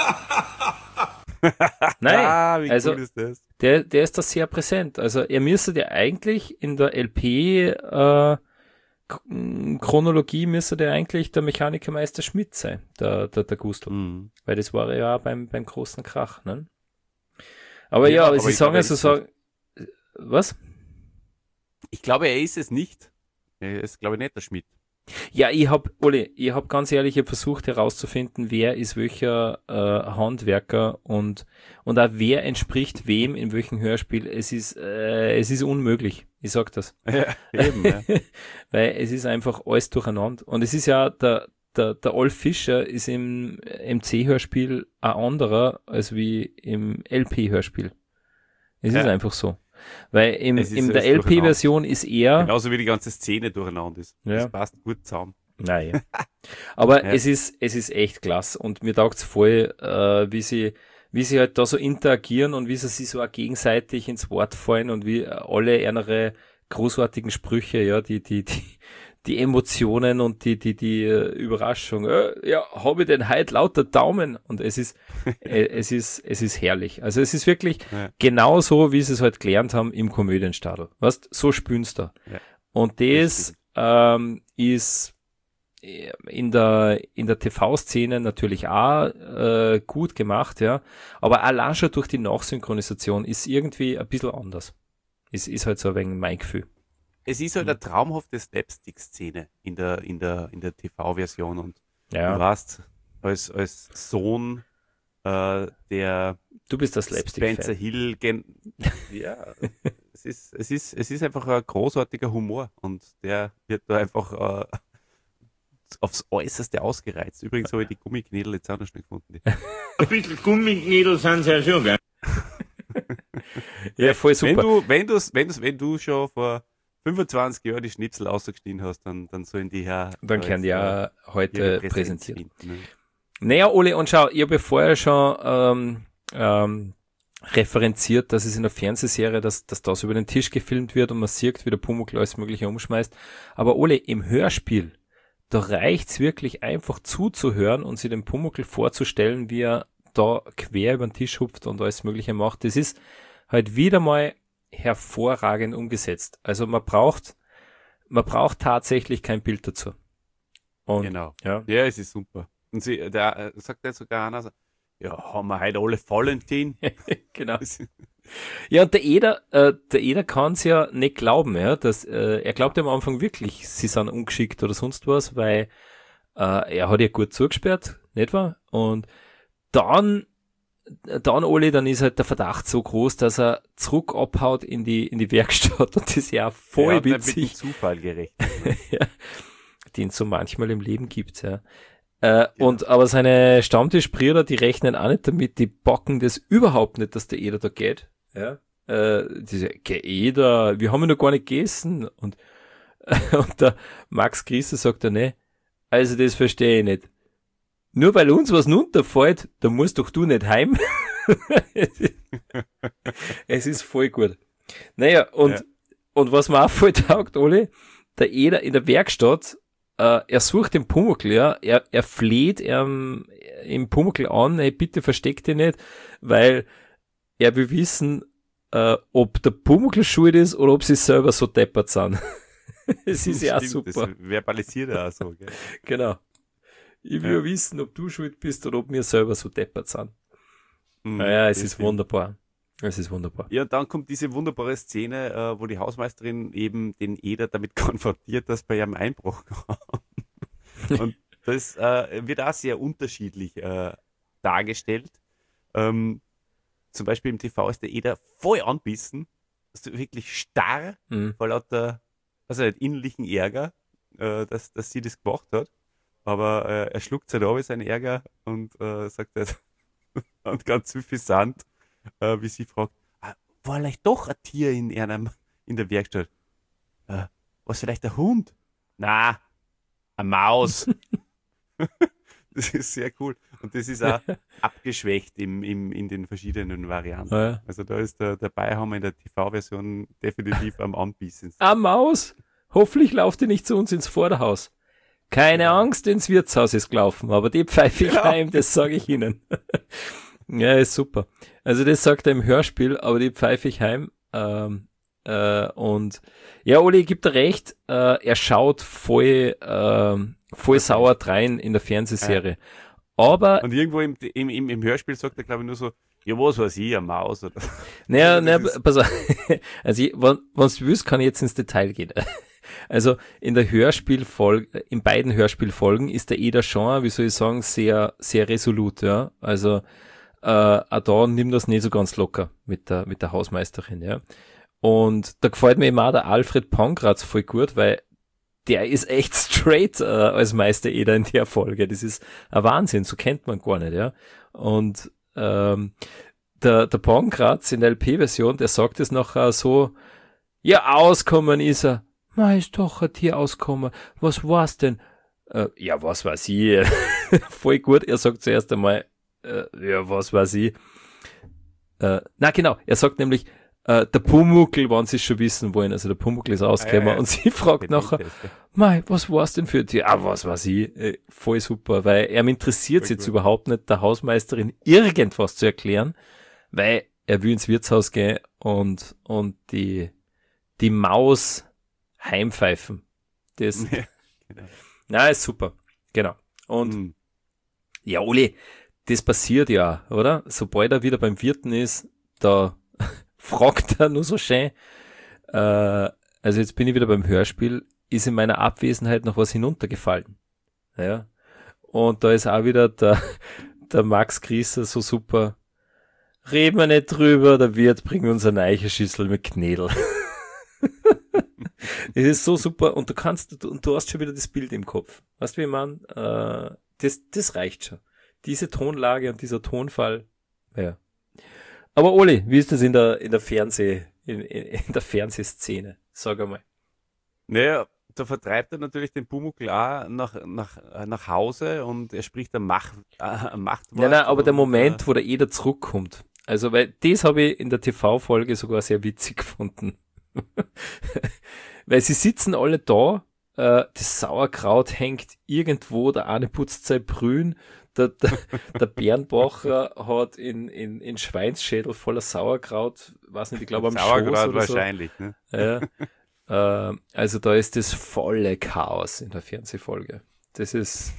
nein, Ah, wie also cool ist das? der, der ist da sehr präsent. Also er müsste ja eigentlich in der L P äh, K- Chronologie müsste der eigentlich der Mechanikermeister Schmidt sein, der, der, der Gustl. Mhm. Weil das war ja auch beim, beim großen Krach, ne? Aber Ja, ja, aber sie ich sagen glaube, also, er ist sagen, was? Ich glaube, er ist es nicht. Er ist, glaube ich, nicht der Schmidt. Ja, ich hab, Oli, ich hab ganz ehrlich, ich hab versucht herauszufinden, wer ist welcher äh, Handwerker und und auch wer entspricht wem in welchem Hörspiel. Es ist äh, es ist unmöglich. Ich sag das. Ja, eben, ja. Weil es ist einfach alles durcheinander. Und es ist ja, der, der, der Olf Fischer ist im M C-Hörspiel ein anderer als wie im L P-Hörspiel. Es Ja. ist einfach so. Weil im, Es ist in der alles durcheinander. L P-Version ist er, Genauso wie die ganze Szene durcheinander ist. Ja. Das passt gut zusammen. nein. Aber Ja. es ist, es ist echt klasse und mir taugt's voll, äh, wie sie, wie sie halt da so interagieren und wie sie sich so auch gegenseitig ins Wort fallen und wie alle ihre großartigen Sprüche, ja, die, die, die, die Emotionen und die, die, die äh, Überraschung, äh, ja, habe ich denn heute lauter Daumen? Und es ist, äh, es ist, es ist herrlich. Also es ist wirklich Ja. genau so, wie sie es halt gelernt haben im Komödienstadel. Weißt, so spürst du. Ja. Und das, ähm, ist in der, in der T V-Szene natürlich auch, äh, gut gemacht, ja. Aber allein schon durch die Nachsynchronisation ist irgendwie ein bisschen anders. Ist, ist halt so ein wenig mein Gefühl. Es ist halt eine traumhafte Slapstick-Szene in der, in der, in der T V-Version und du Ja, warst als, als Sohn äh, der du bist der Spencer Slapstick-Fan. Hill, gen ja, es ist, es ist, es ist einfach ein großartiger Humor und der wird da einfach äh, aufs Äußerste ausgereizt. Übrigens habe ich die Gummiknädel jetzt auch noch schnell gefunden. Ein bisschen Gummiknädel sind ja schon, gell? Ja, voll Wenn super. du, wenn du, wenn du, wenn du schon vor fünfundzwanzig Jahren die Schnipsel ausgestiegen hast, dann, dann sollen die her. Dann äh, können die jetzt, ja äh, heute ihre Präsenz präsentieren. finden, ne? Naja, Ole, und schau, ich habe ja vorher schon ähm, ähm, referenziert, dass es in der Fernsehserie, dass, dass das über den Tisch gefilmt wird und man sieht, wie der Pumuckl alles Mögliche umschmeißt. Aber Ole, im Hörspiel, da reicht's wirklich einfach zuzuhören und sich den Pumuckl vorzustellen, wie er da quer über den Tisch hupft und alles Mögliche macht. Das ist halt wieder mal hervorragend umgesetzt. Also man braucht, man braucht tatsächlich kein Bild dazu. Und, Genau. ja. Ja, es ist super. Und sie, der äh, sagt jetzt sogar einer so, ja, haben wir heute alle Valentin? Genau. Ja, und der Eder, äh, der Eder kann's ja nicht glauben, ja, dass, äh, er glaubt ja am Anfang wirklich, sie sind ungeschickt oder sonst was, weil, äh, er hat ja gut zugesperrt, nicht wahr? Und dann, dann, Oli, dann ist halt der Verdacht so groß, dass er zurück abhaut in die, in die Werkstatt und das ist ja voll Ja, mit dem witzig, Zufall gerecht. ja, den es so manchmal im Leben gibt, ja. Äh, und, aber seine Stammtischbrüder, die rechnen auch nicht damit, die bocken das überhaupt nicht, dass der Eder da geht, ja. Äh, diese, okay, Eder, wir haben ihn noch gar nicht gegessen und, und der Max Grieser sagt dann, ne, also das verstehe ich nicht. Nur weil uns was runterfällt, da musst doch du nicht heim. Es ist voll gut. Naja, und, Ja. und was mir auch voll taugt, Oli, der Eder in der Werkstatt, äh, er sucht den Pumuckl, ja, er, er fleht ähm, im Pumuckl an, ey, bitte versteck dich nicht, weil er will wissen, äh, ob der Pumuckl schuld ist oder ob sie selber so deppert sind. Es ist ja auch Stimmt, super. Das verbalisiert er auch so, gell? Genau. Ich will Ja. wissen, ob du schuld bist oder ob wir selber so deppert sind. Mhm, Naja, es das ist stimmt. wunderbar. Es ist wunderbar. Ja, und dann kommt diese wunderbare Szene, äh, wo die Hausmeisterin eben den Eder damit konfrontiert, dass bei ihrem Einbruch kam. Und das äh, wird auch sehr unterschiedlich äh, dargestellt. Ähm, zum Beispiel im T V ist der Eder voll anbissen, also wirklich starr, Mhm. vor lauter, also nicht innerlichen Ärger, äh, dass, dass sie das gemacht hat. Aber äh, er schluckt halt ab, seinen Ärger, und äh, sagt halt, und ganz suffisant, äh, wie sie fragt, ah, war vielleicht doch ein Tier in einem, in der Werkstatt? Äh, was vielleicht ein Hund? Na, eine Maus. Das ist sehr cool. Und das ist auch abgeschwächt im, im, in den verschiedenen Varianten. Ja, ja. Also da ist der, der Beihammer in der T V-Version definitiv am Anbissen. Ah, Maus! Hoffentlich lauft ihr nicht zu uns ins Vorderhaus. Keine Angst, ins Wirtshaus ist gelaufen, aber die pfeife ich Ja. heim, das sage ich Ihnen. Ja, ist super. Also das sagt er im Hörspiel, aber die pfeife ich heim. Ähm, äh, und ja, Oli gibt er recht, äh, er schaut voll, ähm, voll sauer drein in der Fernsehserie. Aber, Und irgendwo im, im, im, im Hörspiel sagt er, glaube ich, nur so, ja, was weiß ich, eine Maus. Oder naja, das naja, ist- pass auf. Also, ich, wenn du willst, kann ich jetzt ins Detail gehen. Also, in der Hörspielfolge, in beiden Hörspielfolgen ist der Eder schon, wie soll ich sagen, sehr, sehr resolut, ja. Also, äh, auch da nimmt das nicht so ganz locker mit der, mit der Hausmeisterin, ja. Und da gefällt mir immer auch der Alfred Pongratz voll gut, weil der ist echt straight äh, als Meister Eder in der Folge. Das ist ein Wahnsinn, so kennt man gar nicht, ja. Und ähm, der, der Pongratz in der L P-Version, der sagt es nachher so, ja, auskommen ist er. Na, ist doch ein Tier auskommen. Was war's denn? Äh, ja, was weiß ich. Voll gut. Er sagt zuerst einmal, äh, ja, was weiß ich. Äh, na genau, er sagt nämlich, äh, der Pumuckl, wenn sie es schon wissen wollen, also der Pumuckl ist rausgekommen, Ah, ja, ja. und sie fragt nachher, Das, ja. mei, was war's denn für ein Tier? Ah, was weiß ich. Äh, voll super, weil er interessiert Voll jetzt gut. überhaupt nicht, der Hausmeisterin irgendwas zu erklären, weil er will ins Wirtshaus gehen und, und die, die Maus heimpfeifen. Das, Ja, genau. na, ist super. Genau. Und, Mhm. ja, Oli, das passiert ja, oder? Sobald er wieder beim Wirten ist, da fragt er nur so schön, äh, also jetzt bin ich wieder beim Hörspiel, ist in meiner Abwesenheit noch was hinuntergefallen. Ja. Und da ist auch wieder der, der Max Grieser so super. Reden wir nicht drüber, der Wirt bringt uns eine Eichenschüssel mit Knädel. Das ist so super und du kannst, und du hast schon wieder das Bild im Kopf. Weißt du, wie man, äh, das, das reicht schon. Diese Tonlage und dieser Tonfall, ja. Aber Oli, wie ist das in der, in der Fernseh, in, in, in der Fernsehszene? Sag einmal. Naja, da vertreibt er natürlich den Pumuckl auch nach, nach, äh, nach Hause und er spricht ein Macht, äh, ein Machtwort. Nein, nein, aber der und, Moment, äh, wo der Eder zurückkommt. Also, weil das habe ich in der T V-Folge sogar sehr witzig gefunden. Weil sie sitzen alle da, äh, das Sauerkraut hängt irgendwo, der eine putzt sein Brühen, der, der, der Bernbacher hat in, in, in Schweinsschädel voller Sauerkraut, weiß nicht, ich glaube am Schoß Sauerkraut oder so. wahrscheinlich, ne? Ja. Äh, also da ist das volle Chaos in der Fernsehfolge. Das ist,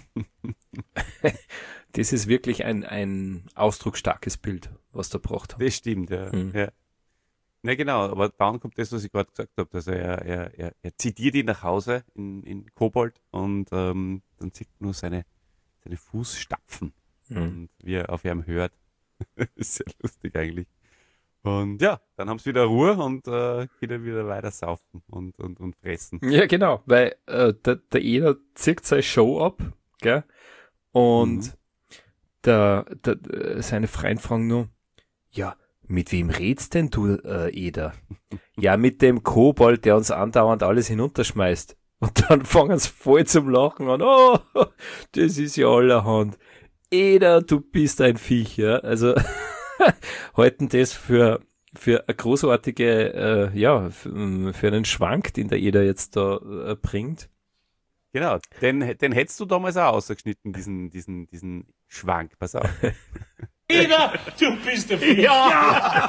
das ist wirklich ein, ein ausdrucksstarkes Bild, was da gebracht haben. Das stimmt, ja. Mhm. ja. Na genau, aber dann kommt das, was ich gerade gesagt habe. Also er, er, er, er zitiert ihn nach Hause in, in Kobold und ähm, dann sieht man nur seine, seine Fußstapfen Mhm. und wie er auf ihm hört. Ist sehr lustig eigentlich. Und ja, dann haben sie wieder Ruhe und äh, geht er wieder weiter saufen und, und, und fressen. Ja, genau, weil äh, der, der Eder zieht seine Show ab, gell? Und Mhm. der, der, äh, seine Freien fragen nur, ja, mit wem redst denn du, äh, Eder? Ja, mit dem Kobold, der uns andauernd alles hinunterschmeißt. Und dann fangen sie voll zum Lachen an. Oh, das ist ja allerhand. Eder, du bist ein Viech, ja. Also halten das für für eine großartige, äh, ja, für, für einen Schwank, den der Eder jetzt da äh, bringt. Genau, den, den hättest du damals auch ausgeschnitten, diesen, diesen, diesen Schwank. Pass auf. Eder, du bist der Vieh. Ja.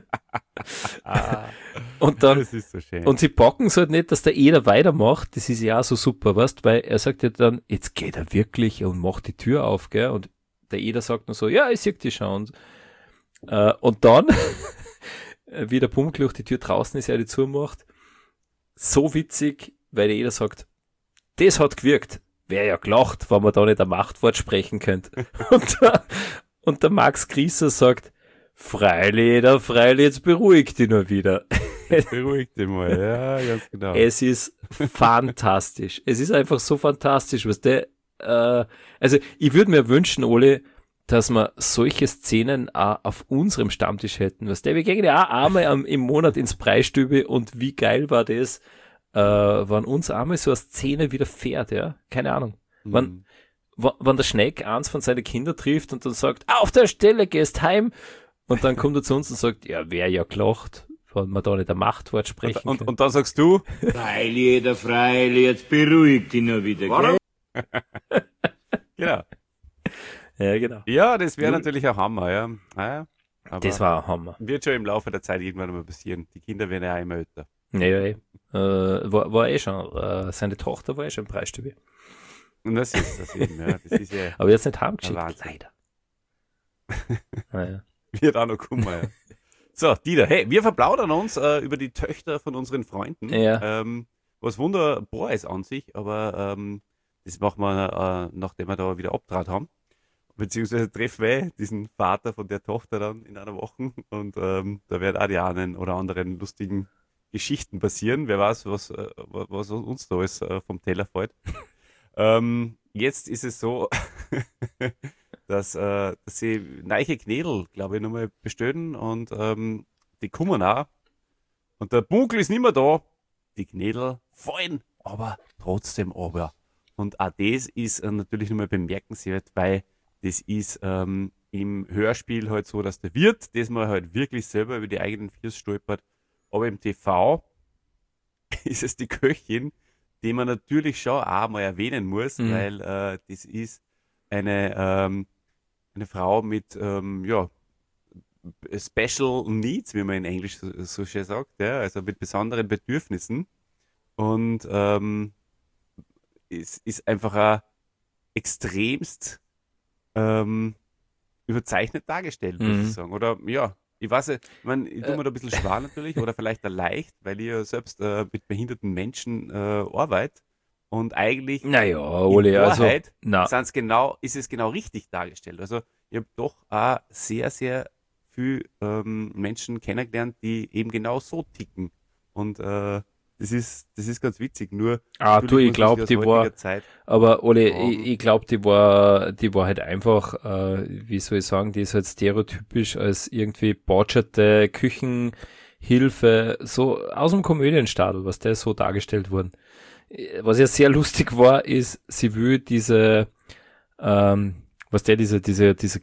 Und dann, Das ist so schön. und sie packen es halt nicht, dass der Eder weitermacht. Das ist ja auch so super, weißt, weil er sagt ja dann, jetzt geht er wirklich und macht die Tür auf, gell, und der Eder sagt nur so, ja, ich sehe die schon. Und, äh, und dann, wie der Pumuckl durch die Tür draußen ist, er die zumacht, so witzig, weil der Eder sagt, das hat gewirkt. Wäre ja gelacht, wenn man da nicht ein Machtwort sprechen könnte. Und, der- und der Max Grieser sagt, freilich, Eder, freilich, jetzt beruhigt dich nur wieder. Beruhig dich mal, ja, ganz genau. Es ist fantastisch. Es ist einfach so fantastisch, was der, äh, also ich würde mir wünschen, Ole, dass wir solche Szenen auch auf unserem Stammtisch hätten. Was der, wir gehen ja auch einmal am, im Monat ins Preisstübe und wie geil war das, äh, wenn uns einmal so eine Szene wieder fährt, ja? Keine Ahnung. Mhm. Wann, w- wenn der Schneck eins von seinen Kindern trifft und dann sagt, auf der Stelle gehst heim, und dann kommt er zu uns und sagt, ja, wär ja gelacht, wenn man da nicht ein Machtwort sprechen Und, kann. und dann sagst du, Freilich, Eder, freilich, jetzt beruhig dich nur wieder, gell? genau. Ja, genau. Ja, das wäre Null. natürlich ein Hammer, ja. Ah, ja. Aber Das war ein Hammer. wird schon im Laufe der Zeit irgendwann mal passieren. Die Kinder werden ja auch immer älter. Ja, ja, eh. Äh, war, war eh schon, äh, seine Tochter war eh schon im Preisstübe. Und das ist das eben, ja. Das ist ja, Aber jetzt nicht heimgeschickt, Ja, Wahnsinn. leider. Naja. wird auch noch kommen, ja. So, Dieter, hey, wir verplaudern uns äh, über die Töchter von unseren Freunden. Ja. Ähm, was wunderbar ist an sich, aber ähm, das machen wir, äh, nachdem wir da wieder abtrat haben. Beziehungsweise treffen wir diesen Vater von der Tochter dann in einer Woche und ähm, da werden auch die einen oder anderen lustigen Geschichten passieren. Wer weiß, was, äh, was was uns da alles äh, vom Teller fällt. ähm, jetzt ist es so, dass, äh, dass sie neue Knädel, glaube ich, nochmal bestellen und ähm, die kommen auch. Und der Bunkel ist nicht mehr da. Die Knädel fallen, aber trotzdem aber. Und auch das ist äh, natürlich nochmal bemerkenswert, weil das ist ähm, im Hörspiel halt so, dass der Wirt, das man halt wirklich selber über die eigenen Füße stolpert, aber im T V ist es die Köchin, die man natürlich schon auch mal erwähnen muss, Mhm. weil äh, das ist eine, ähm, eine Frau mit ähm, ja, Special Needs, wie man in Englisch so, so schön sagt, ja, also mit besonderen Bedürfnissen. Und ähm, es ist einfach ein extremst ähm, überzeichnet dargestellt, muss Mhm. ich sagen. Oder ja, ich weiß nicht, ich, mein, ich tue Äh. mir da ein bisschen schwer natürlich, oder vielleicht auch leicht, weil ich ja selbst äh, mit behinderten Menschen äh, arbeite. Und eigentlich Naja, in Ole, also, Wahrheit na, sind's genau, ist es genau richtig dargestellt. Also ich habe doch auch sehr, sehr viel ähm, Menschen kennengelernt, die eben genau so ticken. Und äh, das ist, das ist ganz witzig. Nur ah, natürlich du, ich muss man glaub, sich aus die heutiger war, Zeit, aber Ole, Ja. ich, ich glaube, die war, die war halt einfach, äh, wie soll ich sagen, die ist halt stereotypisch als irgendwie botscherte Küchenhilfe, so aus dem Komödienstadel, was der so dargestellt worden. Äh, Was ja sehr lustig war, ist, sie will diese, ähm, was der, diese, diese, diese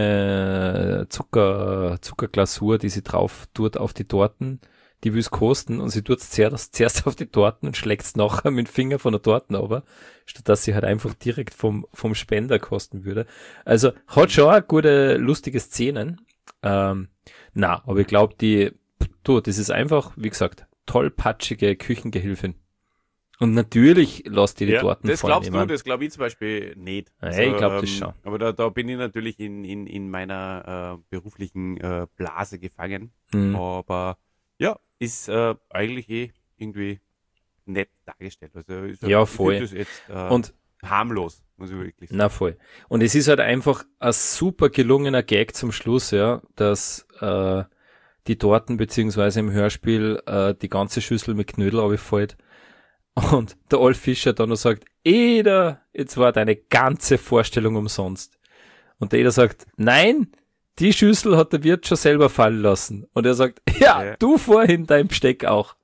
grüne Zucker, Zuckerglasur, die sie drauf tut auf die Torten, die will's kosten und sie tut's zuerst, zuerst auf die Torten und schlägt's nachher mit dem Finger von der Torten aber, statt dass sie halt einfach direkt vom, vom Spender kosten würde. Also, hat schon auch gute, lustige Szenen. Ähm, na, aber ich glaube, die, du, das ist einfach, wie gesagt, tollpatschige Küchengehilfin. Und natürlich lässt die die ja, Torten das fallen. glaubst Ich du, mein, das glaube ich zum Beispiel nicht. Ja, ich glaub das schon. Aber da, da bin ich natürlich in, in, in meiner äh, beruflichen äh, Blase gefangen. hm. Aber ja, ist äh, eigentlich eh irgendwie nett dargestellt. Also ist, Ja, ich voll. find das jetzt äh, Und harmlos, muss ich wirklich sagen. Na voll. Und es ist halt einfach ein super gelungener Gag zum Schluss, ja, dass äh, die Torten beziehungsweise im Hörspiel äh, die ganze Schüssel mit Knödel runterfällt und der Olf Fischer dann noch sagt, Eder, jetzt war deine ganze Vorstellung umsonst. Und der Eder sagt, nein, die Schüssel hat der Wirt schon selber fallen lassen. Und er sagt, ja, Ja. du vorhin dein Besteck auch.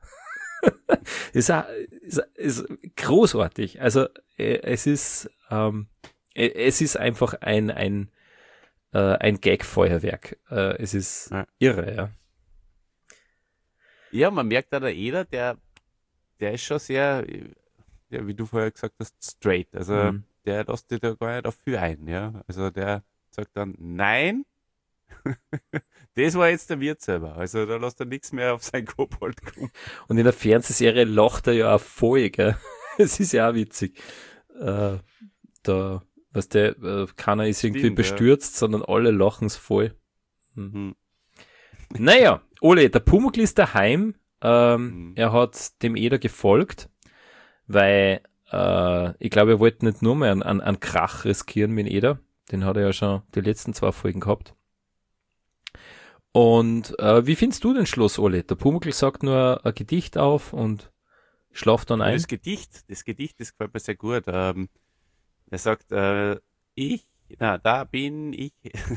ist, auch- ist, ist großartig. Also äh, es ist ähm, äh, es ist einfach ein ein äh, ein Gag-Feuerwerk. Äh, es ist Ja. irre, ja. Ja, man merkt da der Eder, der, der ist schon sehr, äh, ja, wie du vorher gesagt hast, straight. Also Mhm. der lässt dich da gar nicht dafür ein, ja. Also der sagt dann, nein, das war jetzt der Wirt selber. Also da lässt er nichts mehr auf sein Kobold kommen. Und in der Fernsehserie lacht er ja auch voll, gell? Es ist ja auch witzig. Äh, da, was der, äh, keiner ist irgendwie Stimmt, ja. bestürzt, sondern alle lachen's voll. Hm. Naja, Ole, der Pumuckl ist daheim. Ähm, Mhm. Er hat dem Eder gefolgt, weil äh, ich glaube, er wollte nicht nur mehr einen, einen, einen Krach riskieren mit dem Eder. Den hat er ja schon die letzten zwei Folgen gehabt. Und äh, wie findest du den Schluss, Ole? Der Pumuckl sagt nur ein Gedicht auf und schlaft dann ein. Das Gedicht, das Gedicht, das gefällt mir sehr gut. Ähm, er sagt, äh, ich, na, da bin ich,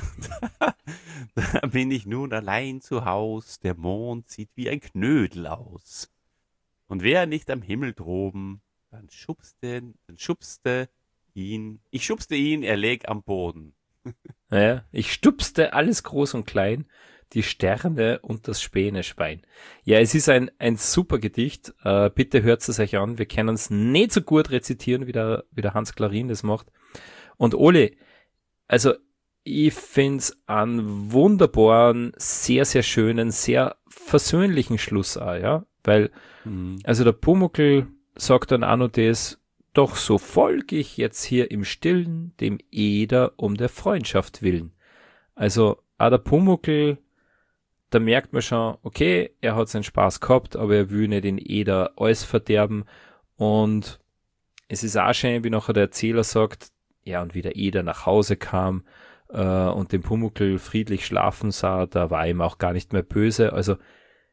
da bin ich nun allein zu Haus, der Mond sieht wie ein Knödel aus. Und wär nicht am Himmel droben, dann schubste, dann schubste ihn, ich schubste ihn, er leg am Boden. Ja, ich stupste alles groß und klein, die Sterne und das Späneschwein. Ja, es ist ein, ein super Gedicht. Äh, bitte hört es euch an. Wir können es nicht so gut rezitieren, wie der, wie der Hans Klarin das macht. Und Ole, also ich find's einen wunderbaren, sehr, sehr schönen, sehr versöhnlichen Schluss auch, ja. Weil, also der Pumuckl sagt dann auch noch das, doch so folg ich jetzt hier im Stillen dem Eder um der Freundschaft willen. Also auch der Pumuckl, da merkt man schon, okay, er hat seinen Spaß gehabt, aber er will nicht den Eder alles verderben. Und es ist auch schön, wie nachher der Erzähler sagt, ja, und wie der Eder nach Hause kam äh, und den Pumuckl friedlich schlafen sah, da war ihm auch gar nicht mehr böse. Also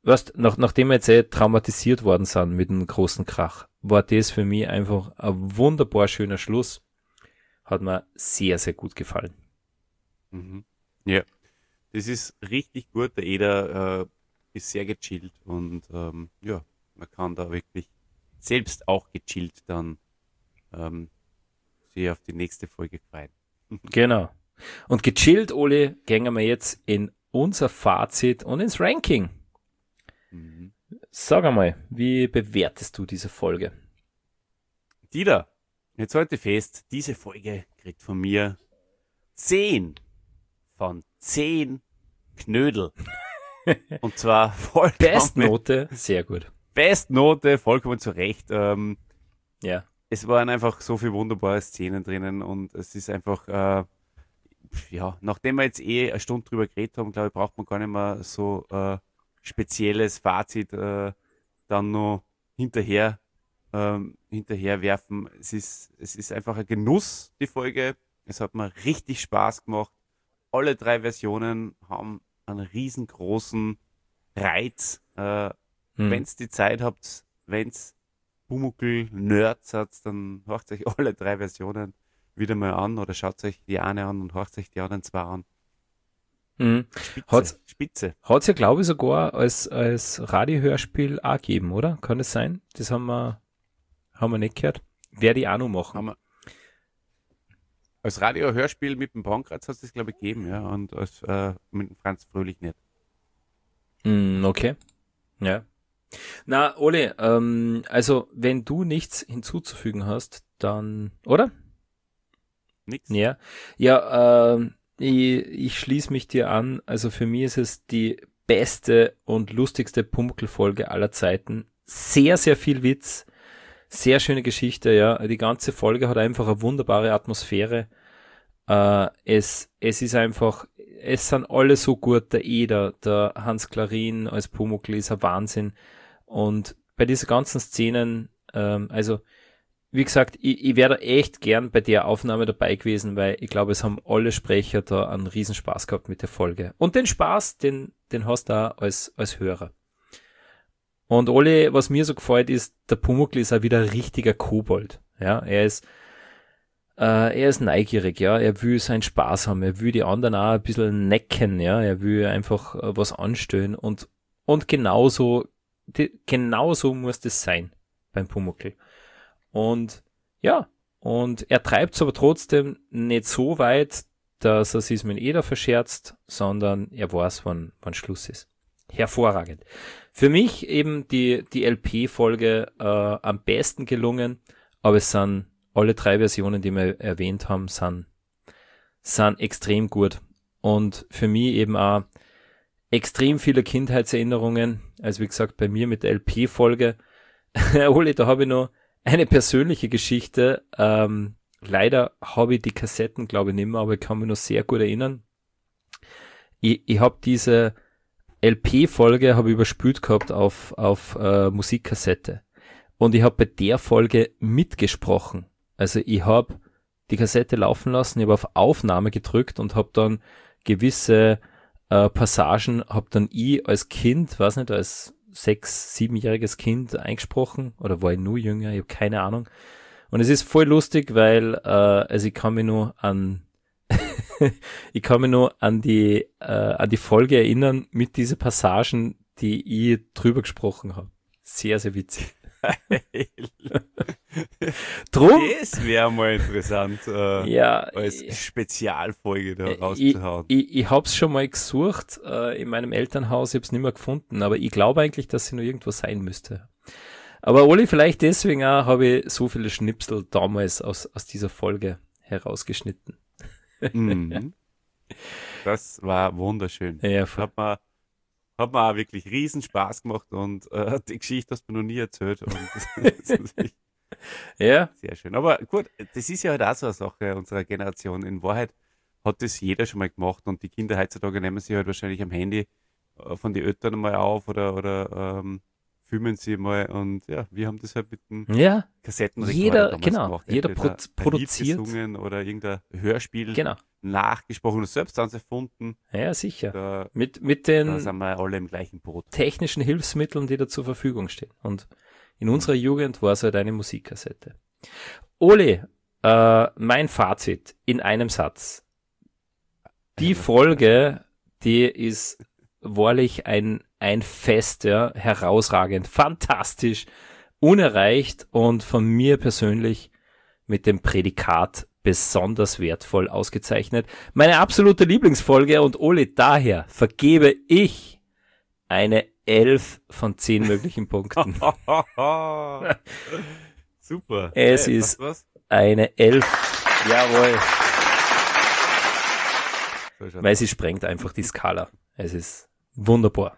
weißt, nach, nachdem wir jetzt eh traumatisiert worden sind mit einem großen Krach, war das für mich einfach ein wunderbar schöner Schluss. Hat mir sehr, sehr gut gefallen. Mhm. Ja, das ist richtig gut. Der Eder äh, ist sehr gechillt und ähm, ja, man kann da wirklich selbst auch gechillt dann ähm, sich auf die nächste Folge freuen. Genau. Und gechillt, Oli, gehen wir jetzt in unser Fazit und ins Ranking. Mhm. Sag einmal, wie bewertest du diese Folge? Dieter, jetzt halte fest, diese Folge kriegt von mir zehn von zehn Knödel. Und zwar vollkommen Bestnote, sehr gut. Bestnote, vollkommen zu Recht. Ähm, Ja. es waren einfach so viele wunderbare Szenen drinnen und es ist einfach, äh, ja, nachdem wir jetzt eh eine Stunde drüber geredet haben, glaube ich, braucht man gar nicht mehr so äh, spezielles Fazit äh, dann noch hinterher, ähm, hinterher werfen. Es ist, es ist einfach ein Genuss, die Folge. Es hat mir richtig Spaß gemacht. Alle drei Versionen haben einen riesengroßen Reiz. Äh, Hm. Wenn ihr die Zeit habt, wenn es Pumuckl-Nerds hat, dann hört euch alle drei Versionen wieder mal an oder schaut euch die eine an und hört euch die anderen zwei an. Hm. Spitze, Hat's, Spitze. hat's ja, glaube ich, sogar als, als Radiohörspiel auch gegeben, oder? Kann es sein? Das haben wir, haben wir nicht gehört. Werde ich auch noch machen. Haben wir als Radio-Hörspiel mit dem Pankratz hat es das, glaube ich, gegeben, ja, und als äh, mit dem Franz Fröhlich nicht. Hm, okay. Ja. Na, Oli, ähm, also wenn du nichts hinzuzufügen hast, dann, oder? Nix? Ja. Ja, ähm, ich, ich schließe mich dir an. Also für mich ist es die beste und lustigste Pumuckl-Folge aller Zeiten. Sehr, sehr viel Witz. Sehr schöne Geschichte, ja. Die ganze Folge hat einfach eine wunderbare Atmosphäre. Äh, es, es ist einfach, es sind alle so gut. Der Eder, der Hans Klarin als Pumuckl ist ein Wahnsinn. Und bei diesen ganzen Szenen, ähm, also, wie gesagt, ich, ich wäre echt gern bei der Aufnahme dabei gewesen, weil ich glaube, es haben alle Sprecher da einen Riesenspaß gehabt mit der Folge. Und den Spaß, den, den hast du auch als, als Hörer. Und Oli, was mir so gefällt, ist, der Pumuckl ist auch wieder ein richtiger Kobold. Ja, er ist, äh, er ist neugierig, ja, er will seinen Spaß haben, er will die anderen auch ein bisschen necken, ja, er will einfach äh, was anstellen und, und genauso, die, genauso muss das sein beim Pumuckl. Und, ja, und er treibt es aber trotzdem nicht so weit, dass er sich mit Eder verscherzt, sondern er weiß, wann, wann Schluss ist. Hervorragend. Für mich eben die, die L P-Folge äh, am besten gelungen, aber es sind alle drei Versionen, die wir erwähnt haben, sind, sind extrem gut. Und für mich eben auch extrem viele Kindheitserinnerungen. Also wie gesagt, bei mir mit der L P-Folge. Oli, da habe ich noch eine persönliche Geschichte. Ähm, leider habe ich die Kassetten, glaube ich, nicht mehr, aber ich kann mich noch sehr gut erinnern. Ich, ich habe diese L P-Folge habe ich überspült gehabt auf, auf äh, Musikkassette. Und ich habe bei der Folge mitgesprochen. Also ich habe die Kassette laufen lassen, ich habe auf Aufnahme gedrückt und habe dann gewisse äh, Passagen, habe dann ich als Kind, weiß nicht, als sechs-, siebenjähriges Kind eingesprochen. Oder war ich nur jünger, ich habe keine Ahnung. Und es ist voll lustig, weil äh, also ich kann mich nur an ich kann mich nur an die äh, an die Folge erinnern mit diesen Passagen, die ich drüber gesprochen habe. Sehr, sehr witzig. Drum, Das wäre mal interessant, äh, ja, als ich, Spezialfolge da ich, rauszuhauen. ich, ich hab's schon mal gesucht äh, in meinem Elternhaus, ich hab's nicht mehr gefunden, aber ich glaube eigentlich, dass sie noch irgendwo sein müsste. Aber Oli, vielleicht deswegen auch habe ich so viele Schnipsel damals aus, aus dieser Folge herausgeschnitten. Mhm. Das war wunderschön. Ja, voll. Hat mir, hat mir auch wirklich riesen Spaß gemacht und äh, die Geschichte hast du mir noch nie erzählt. Und das ist wirklich Ja, sehr schön. Aber gut, das ist ja halt auch so eine Sache unserer Generation. In Wahrheit hat das jeder schon mal gemacht und die Kinder heutzutage nehmen sich halt wahrscheinlich am Handy äh, von den Eltern mal auf oder, oder ähm, filmen sie mal und ja, wir haben das halt mit dem Ja, Kassettenrekorder jeder, damals genau, gemacht. jeder Entweder pro- ein produziert. Lied gesungen oder irgendein Hörspiel genau. nachgesprochen oder selbst dann erfunden. Ja, sicher. Da, Mit, mit da den sind wir alle im gleichen Boot. technischen Hilfsmitteln, die da zur Verfügung stehen. Und in unserer Jugend war es halt eine Musikkassette. Ole, äh, mein Fazit in einem Satz. Die Folge, die ist wahrlich ein, ein Fest, ja, herausragend, fantastisch, unerreicht und von mir persönlich mit dem Prädikat besonders wertvoll ausgezeichnet. Meine absolute Lieblingsfolge und Ole, daher vergebe ich eine elf von zehn möglichen Punkten. Super. Es Hey, ist was, eine elf. Jawohl. was? So, Weil sie sprengt einfach die Skala. Es ist wunderbar.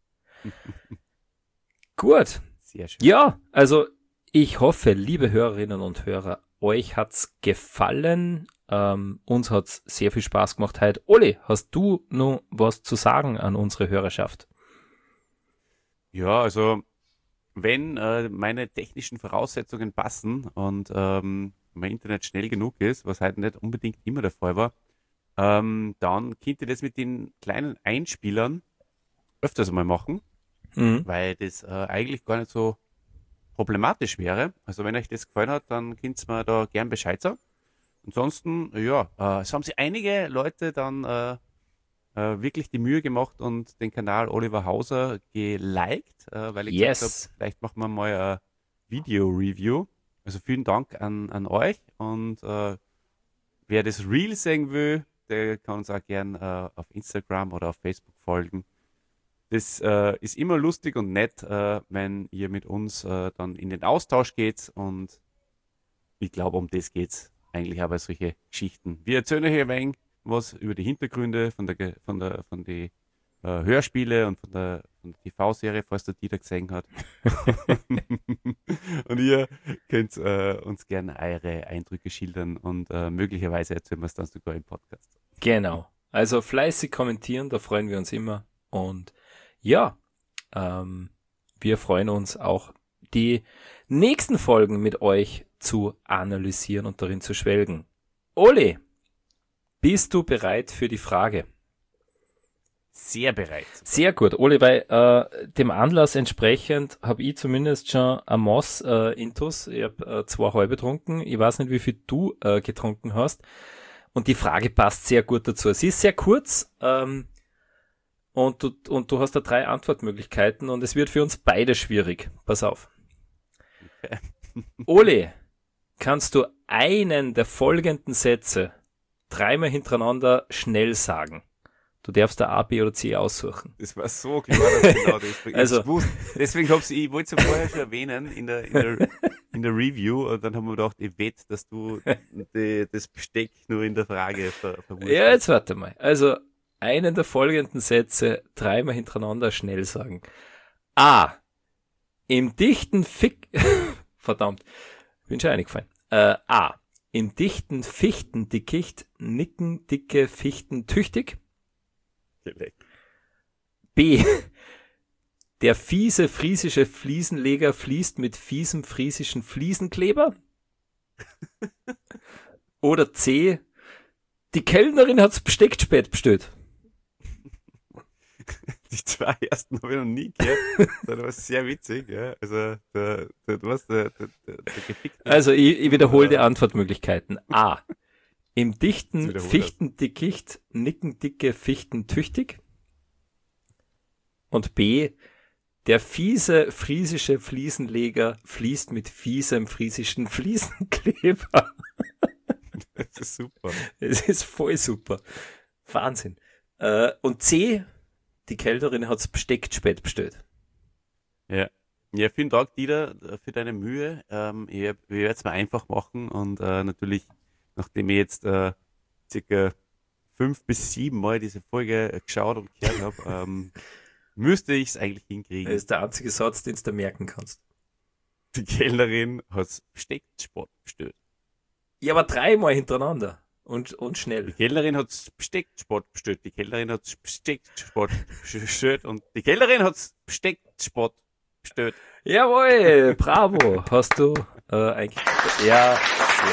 Gut. sehr schön. Ja, also ich hoffe, liebe Hörerinnen und Hörer, euch hat's gefallen. Ähm, uns hat's sehr viel Spaß gemacht heute. Oli, hast du noch was zu sagen an unsere Hörerschaft? Ja, also wenn äh, meine technischen Voraussetzungen passen und ähm, mein Internet schnell genug ist, was halt nicht unbedingt immer der Fall war, ähm, dann könnt ihr das mit den kleinen Einspielern öfters mal machen, Mhm. weil das äh, eigentlich gar nicht so problematisch wäre. Also wenn euch das gefallen hat, dann könnt ihr mir da gern Bescheid sagen. Ansonsten, ja, äh, es haben sich einige Leute dann äh, äh, wirklich die Mühe gemacht und den Kanal Oliver Hauser geliked, äh, weil ich Yes. gesagt habe, vielleicht machen wir mal ein Video-Review. Also vielen Dank an, an euch und äh, wer das Reel sehen will, der kann uns auch gern äh, auf Instagram oder auf Facebook folgen. Das äh, ist immer lustig und nett, äh, wenn ihr mit uns äh, dann in den Austausch geht und ich glaube, um das geht's eigentlich auch bei solchen Geschichten. Wir erzählen euch ein wenig was über die Hintergründe von der Ge- von der von die äh, Hörspiele und von der, von der T V-Serie, falls der Dieter gesehen hat. Und ihr könnt äh, uns gerne eure Eindrücke schildern und äh, möglicherweise erzählen wir es dann sogar im Podcast. Genau. Also fleißig kommentieren, da freuen wir uns immer. Und ja, ähm, wir freuen uns auch, die nächsten Folgen mit euch zu analysieren und darin zu schwelgen. Ole, bist du bereit für die Frage? Sehr bereit. Sehr gut, Ole, weil äh, dem Anlass entsprechend habe ich zumindest schon ein Moss äh, intus. Ich habe äh, zwei halbe getrunken. Ich weiß nicht, wie viel du äh, getrunken hast. Und die Frage passt sehr gut dazu. Sie ist sehr kurz ähm, und, du, und du hast da drei Antwortmöglichkeiten und es wird für uns beide schwierig. Pass auf. Okay. Ole, kannst du einen der folgenden Sätze dreimal hintereinander schnell sagen? Du darfst da A, B oder C aussuchen. Das war so klar, dass ich genau das Also- ich wusste. Deswegen hab's, ich wollte es ja vorher schon erwähnen in der, in der, in der Review und dann haben wir gedacht, ich wette, dass du die, das Besteck nur in der Frage ver, verwurscht Ja, jetzt warte mal. Also, einen der folgenden Sätze dreimal hintereinander schnell sagen. A. Im dichten Fick... Verdammt. Bin schon eingefallen. Äh, A. Im dichten Fichtendickicht nicken dicke Fichten tüchtig. hast. B. Der fiese friesische Fliesenleger fließt mit fiesem friesischen Fliesenkleber. Oder C. Die Kellnerin hat's Besteck spät bestellt. Die zwei ersten habe ich noch nie gehört. Das war sehr witzig, ja. Also, der, der, du hast der, der, der, der gefickte. Also ich, ich wiederhole die Antwortmöglichkeiten. A. Im Jetzt dichten wiederhol Fichtendickicht nicken dicke Fichten tüchtig. Und B. Der fiese friesische Fliesenleger fließt mit fiesem friesischen Fliesenkleber. Das ist super. Es ist voll super. Wahnsinn. Äh, und C. Die Kellnerin hat's Besteck spät bestellt. Ja. Ja, vielen Dank, Dieter, für deine Mühe. Ähm, ich, ich werde es mir einfach machen und äh, natürlich, nachdem ich jetzt äh, circa fünf bis sieben Mal diese Folge äh, geschaut und gehört habe, ähm, müsste ich es eigentlich Das hinkriegen. ist der einzige Satz, den du merken kannst. Die Kellnerin hat Bestecksport bestellt. Ja, aber dreimal hintereinander. Und, und Die schnell. Kellnerin hat Bestecksport bestellt. Die Kellnerin hat Bestecksport bestellt und die Kellnerin hat Bestecksport bestellt. bestellt. Jawohl, bravo. Hast du äh, eigentlich... Ja, sehr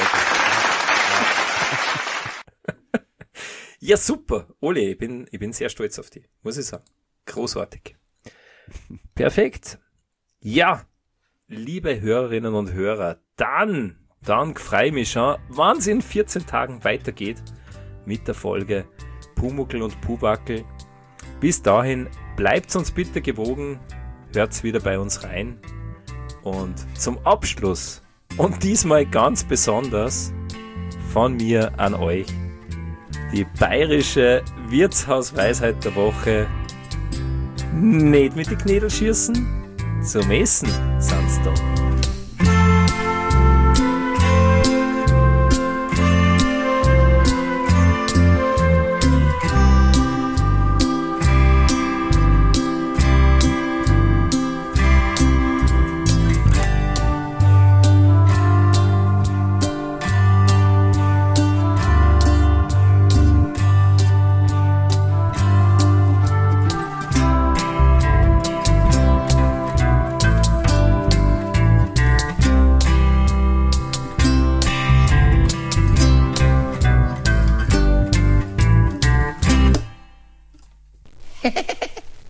gut. Ja, super. Oli, ich bin, ich bin sehr stolz auf dich, muss ich sagen. Großartig. Perfekt. Ja, liebe Hörerinnen und Hörer, dann, dann freue ich mich schon, wann es in vierzehn Tagen weitergeht mit der Folge Pumuckl und Puwackel. Bis dahin, bleibt uns bitte gewogen, hört's wieder bei uns rein. Und zum Abschluss, und diesmal ganz besonders, von mir an euch, die bayerische Wirtshausweisheit der Woche: Nicht mit den Knädel schießen, zum Essen sind's da.